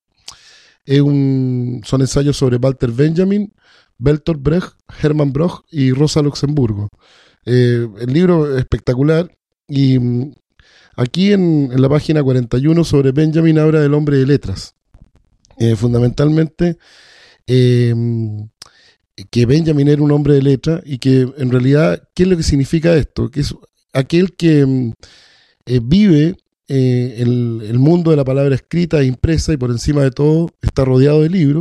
S5: Son ensayos sobre Walter Benjamin, Bertolt Brecht, Hermann Broch y Rosa Luxemburgo. El libro es espectacular y aquí en la página 41 sobre Benjamin habla del hombre de letras. Fundamentalmente que Benjamin era un hombre de letras y que en realidad, ¿qué es lo que significa esto? Que es aquel que vive el mundo de la palabra escrita e impresa y por encima de todo está rodeado de libros,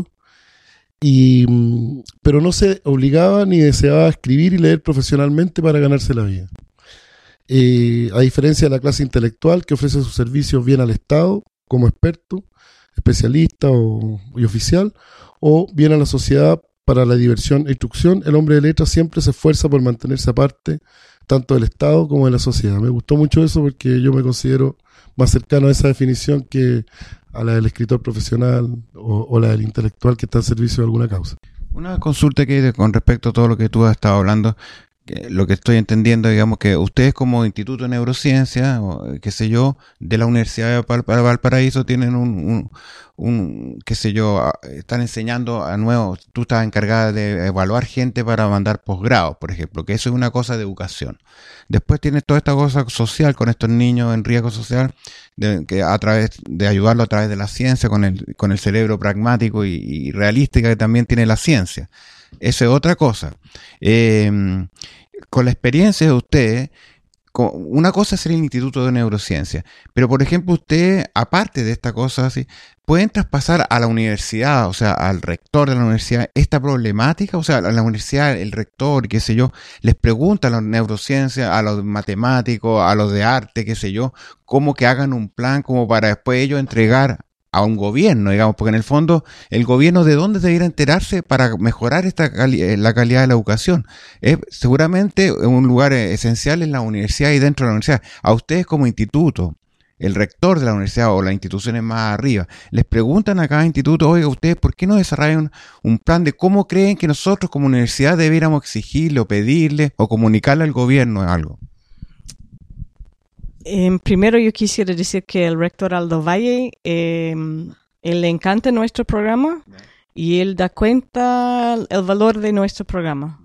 S5: pero no se obligaba ni deseaba escribir y leer profesionalmente para ganarse la vida. A diferencia de la clase intelectual que ofrece sus servicios bien al Estado como experto, especialista y oficial, o bien a la sociedad para la diversión e instrucción, el hombre de letras siempre se esfuerza por mantenerse aparte tanto del Estado como de la sociedad. Me gustó mucho eso porque yo me considero más cercano a esa definición que a la del escritor profesional o la del intelectual que está al servicio de alguna causa.
S8: Una consulta que con respecto a todo lo que tú has estado hablando, lo que estoy entendiendo, digamos, que ustedes como Instituto de Neurociencia, o qué sé yo, de la Universidad de Valparaíso tienen qué sé yo, están enseñando a nuevos, tú estás encargada de evaluar gente para mandar posgrados, por ejemplo, que eso es una cosa de educación. Después tienes toda esta cosa social con estos niños en riesgo social, que a través de ayudarlo a través de la ciencia, con el cerebro pragmático y realística que también tiene la ciencia. Eso es otra cosa. Con la experiencia de ustedes, una cosa es el Instituto de Neurociencia, pero por ejemplo ustedes, aparte de esta cosa así, pueden traspasar a la universidad, o sea, al rector de la universidad, esta problemática, o sea, a la universidad, el rector, qué sé yo, les pregunta a los neurociencias, a los matemáticos, a los de arte, qué sé yo, cómo que hagan un plan como para después ellos entregar a un gobierno, digamos, porque en el fondo el gobierno de dónde debería enterarse para mejorar la calidad de la educación. Seguramente un lugar esencial en la universidad y dentro de la universidad. A ustedes como instituto, el rector de la universidad o las instituciones más arriba, les preguntan a cada instituto, oiga, ustedes, ¿por qué no desarrollan un plan de cómo creen que nosotros como universidad debiéramos exigirle o pedirle o comunicarle al gobierno algo?
S6: Primero yo quisiera decir que el rector Aldo Valle, él le encanta nuestro programa y él da cuenta el valor de nuestro programa.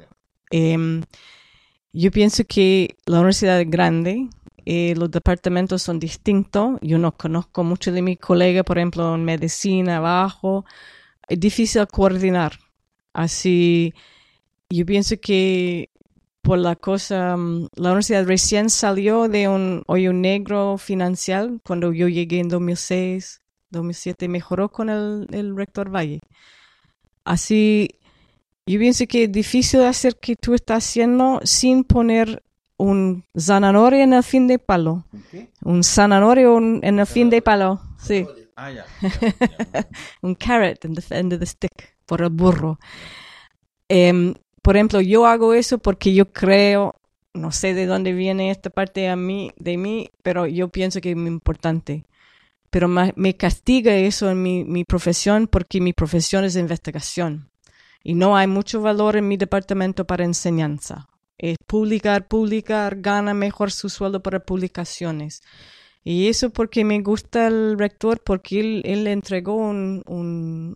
S6: Yo pienso que la universidad es grande, los departamentos son distintos. Yo no conozco muchos de mis colegas, por ejemplo, en medicina, abajo. Es difícil coordinar. Así, yo pienso que por la cosa, la universidad recién salió de un hoyo negro financiero. Cuando yo llegué en 2006, 2007, mejoró con el rector Valle. Así, yo pienso que es difícil hacer que tú estás haciendo sin poner un zanahoria en el fin de palo. ¿Okay? Un zanahoria en el fin de palo. Sí. Ya. Un carrot in the end of the stick, por el burro. Por ejemplo, yo hago eso porque yo creo, no sé de dónde viene esta parte de mí, pero yo pienso que es muy importante. Pero me castiga eso en mi profesión porque mi profesión es de investigación. Y no hay mucho valor en mi departamento para enseñanza. Es publicar, gana mejor su sueldo para publicaciones. Y eso porque me gusta el rector, porque él le entregó una,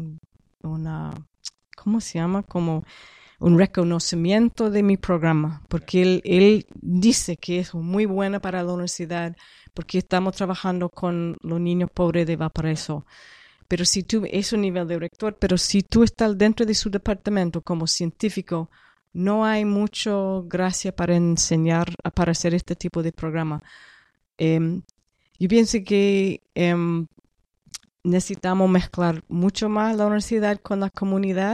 S6: ¿cómo se llama? Como un reconocimiento de mi programa, porque él dice que es muy buena para la universidad, porque estamos trabajando con los niños pobres de Valparaíso. Pero si tú, es un nivel de rector, pero si tú estás dentro de su departamento como científico, no hay mucho gracia para enseñar, para hacer este tipo de programa. Yo pienso que necesitamos mezclar mucho más la universidad con la comunidad,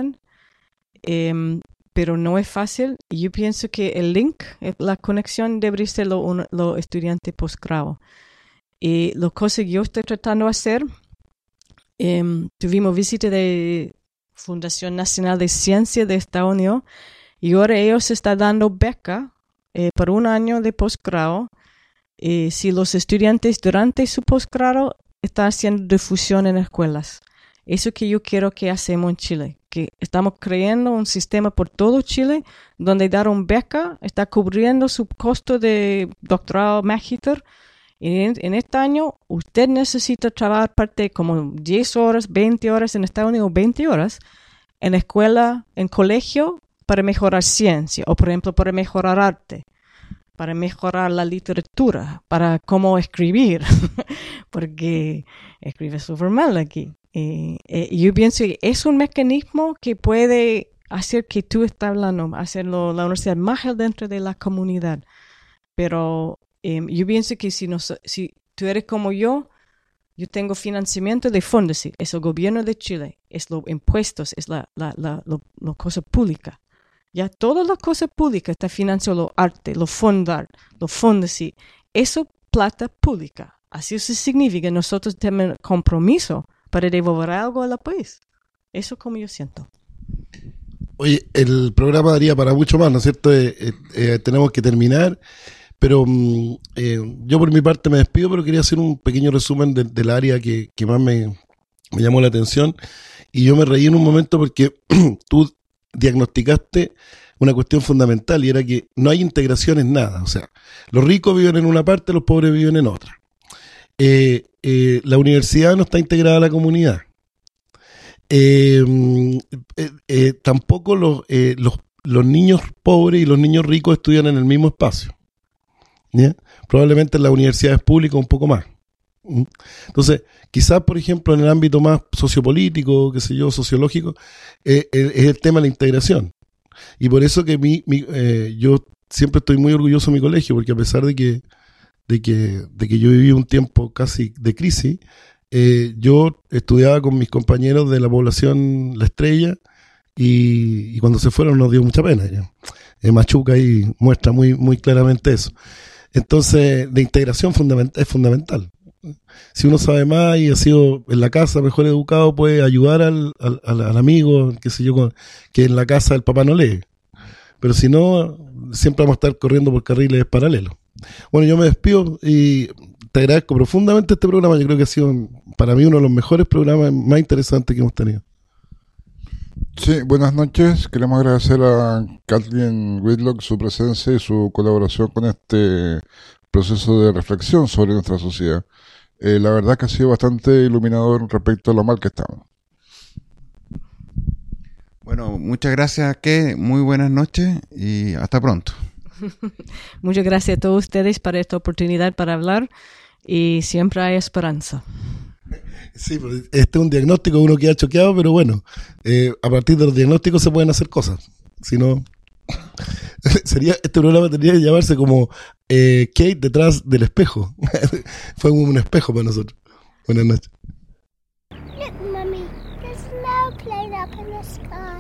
S6: pero no es fácil. Yo pienso que el link, la conexión debería ser los estudiantes postgrado. Y las cosas que yo estoy tratando de hacer, tuvimos visita de Fundación Nacional de Ciencia de Estados Unidos y ahora ellos están dando beca por un año de postgrado. Si los estudiantes durante su postgrado están haciendo difusión en escuelas. Eso que yo quiero que hacemos en Chile, que estamos creando un sistema por todo Chile donde dar una beca está cubriendo su costo de doctorado magíster. En este año usted necesita trabajar parte como 10 horas, 20 horas en Estados Unidos, 20 horas en la escuela, en colegio, para mejorar ciencia o, por ejemplo, para mejorar arte, para mejorar la literatura, para cómo escribir, porque escribe súper mal aquí. Yo pienso que es un mecanismo que puede hacer que tú estás hablando, hacerlo la universidad más dentro de la comunidad. Pero yo pienso que si tú eres como yo tengo financiamiento de fondos, es el gobierno de Chile, es los impuestos, es la cosa pública. Ya todas las cosas públicas está financiando los arte, los fondos, eso plata pública. Así eso significa que nosotros tenemos compromiso para devolver algo al país. Eso es como yo siento.
S5: Oye, el programa daría para mucho más, ¿no es cierto? Tenemos que terminar, pero yo por mi parte me despido, pero quería hacer un pequeño resumen del área que más me llamó la atención. Y yo me reí en un momento porque tú diagnosticaste una cuestión fundamental, y era que no hay integración en nada. O sea, los ricos viven en una parte, los pobres viven en otra. La universidad no está integrada a la comunidad. Tampoco los niños pobres y los niños ricos estudian en el mismo espacio, ¿ya? Probablemente en las universidades públicas un poco más. Entonces, quizás, por ejemplo, en el ámbito más sociopolítico, qué sé yo, sociológico, es el tema de la integración. Y por eso que yo siempre estoy muy orgulloso de mi colegio, porque a pesar de que yo viví un tiempo casi de crisis, yo estudiaba con mis compañeros de la población La Estrella, y cuando se fueron nos dio mucha pena. Machuca ahí muestra muy, muy claramente eso. Entonces, la integración es fundamental. Si uno sabe más y ha sido en la casa mejor educado, puede ayudar al amigo, qué sé yo, que en la casa el papá no lee. Pero si no, siempre vamos a estar corriendo por carriles paralelos. Bueno, yo me despido y te agradezco profundamente este programa. Yo creo que ha sido para mí uno de los mejores programas más interesantes que hemos tenido.
S7: Sí, buenas noches. Queremos agradecer a Kathleen Whitlock su presencia y su colaboración con este proceso de reflexión sobre nuestra sociedad. La verdad que ha sido bastante iluminador respecto a lo mal que estamos.
S8: Bueno, muchas gracias, que muy buenas noches y hasta pronto.
S6: Muchas gracias a todos ustedes por esta oportunidad para hablar, y siempre hay esperanza.
S5: Sí, pues este es un diagnóstico, uno queda choqueado, pero bueno, a partir de los diagnósticos se pueden hacer cosas. Si no, este programa tendría que llamarse como Kate detrás del espejo. Fue como un espejo para nosotros. Buenas noches.
S15: Look, Mummy, there's no plane up in the sky.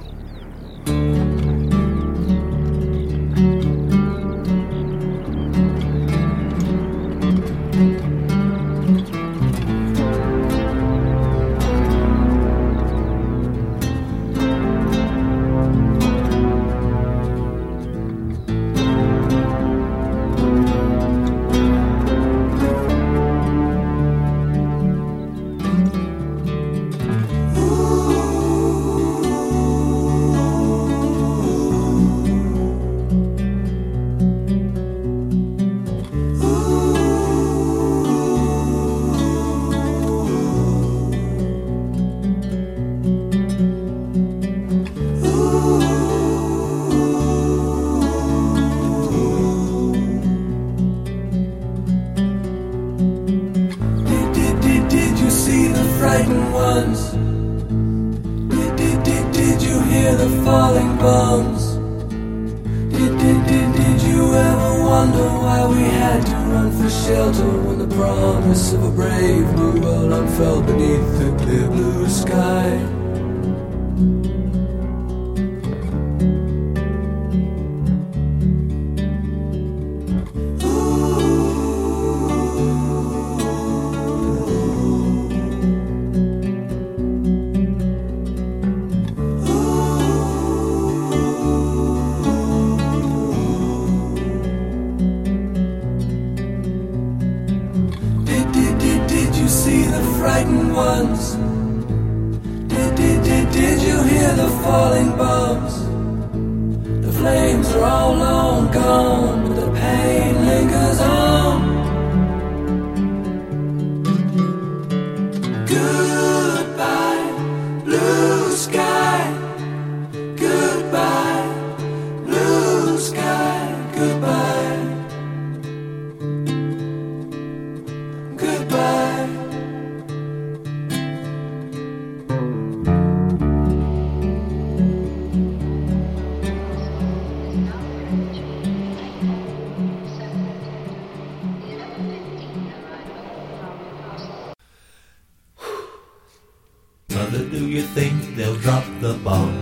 S13: Mother, do you think they'll drop the bomb?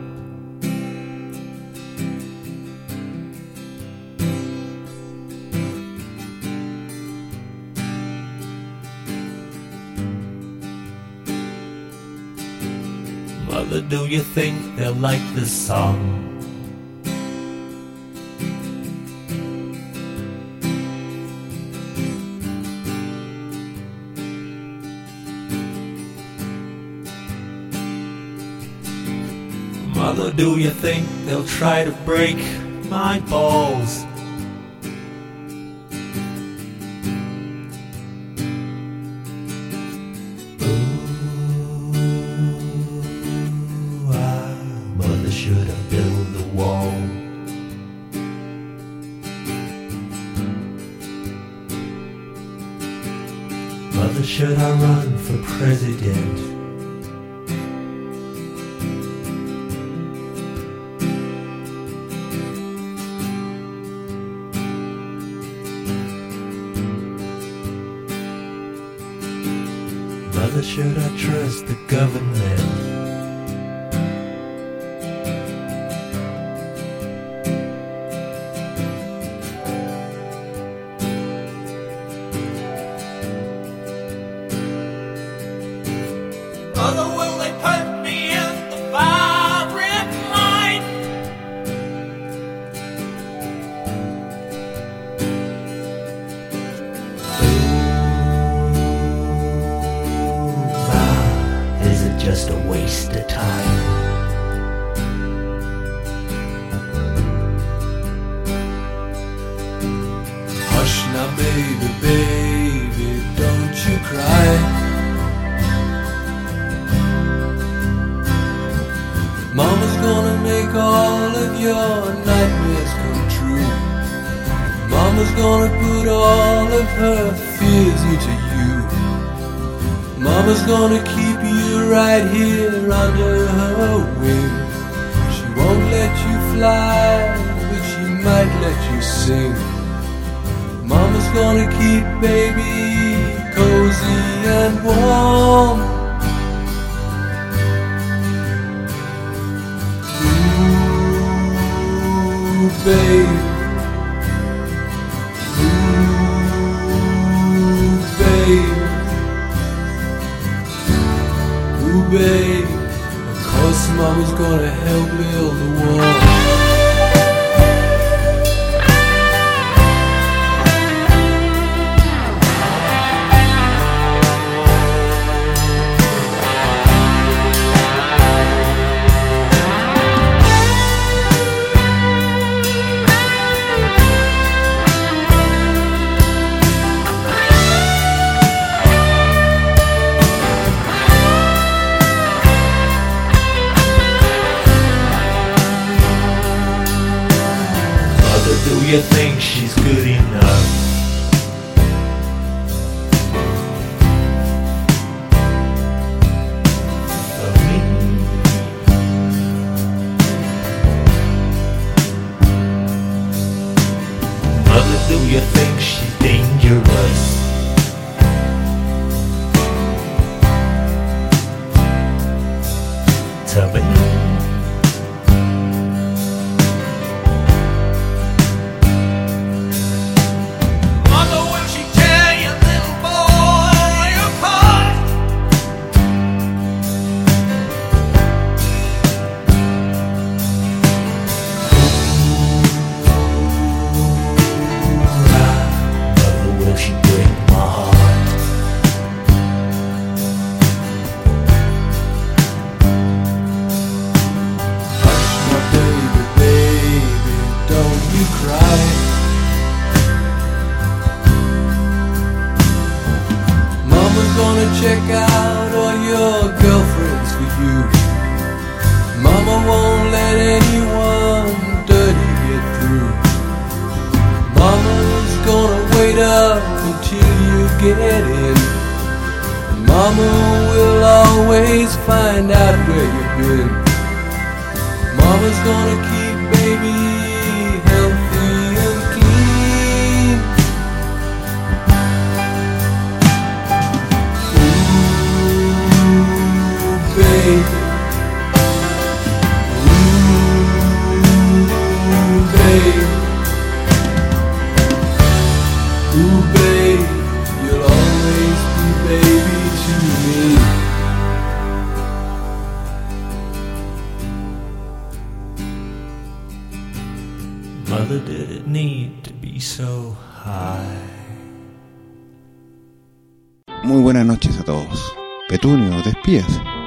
S13: Mother, do you think they'll like this song? Mother, do you think they'll try to break my balls? Mother should have built the wall. Mother, should I run for president? Mother, should I trust the government?
S10: Mother, will they put me in the firing line?
S13: Is it just a waste of time? Hush now, baby, baby, don't you cry. Mama's gonna make all of your nightmares come true. Mama's gonna put all of her fears into you. Mama's gonna keep you right here under her wing. She won't let you fly, but she might let you sing. Mama's gonna keep baby cozy and warm. Ooh, babe. Ooh, babe. Ooh, babe, of course Mama's gonna help build the wall. Do you think she's good enough? For me? Mother, do you think she's dangerous? Tell me. Check out all your girlfriends for you. Mama won't let anyone dirty get through. Mama's gonna wait up until you get in. Mama will always find out where you've been. Mama's gonna keep baby healthy and clean. Babe, ooh, babe, ooh, babe, you'll always be baby to me. Mother, did it need to be so high?
S8: Muy buenas noches a todos. Petunio, despídase.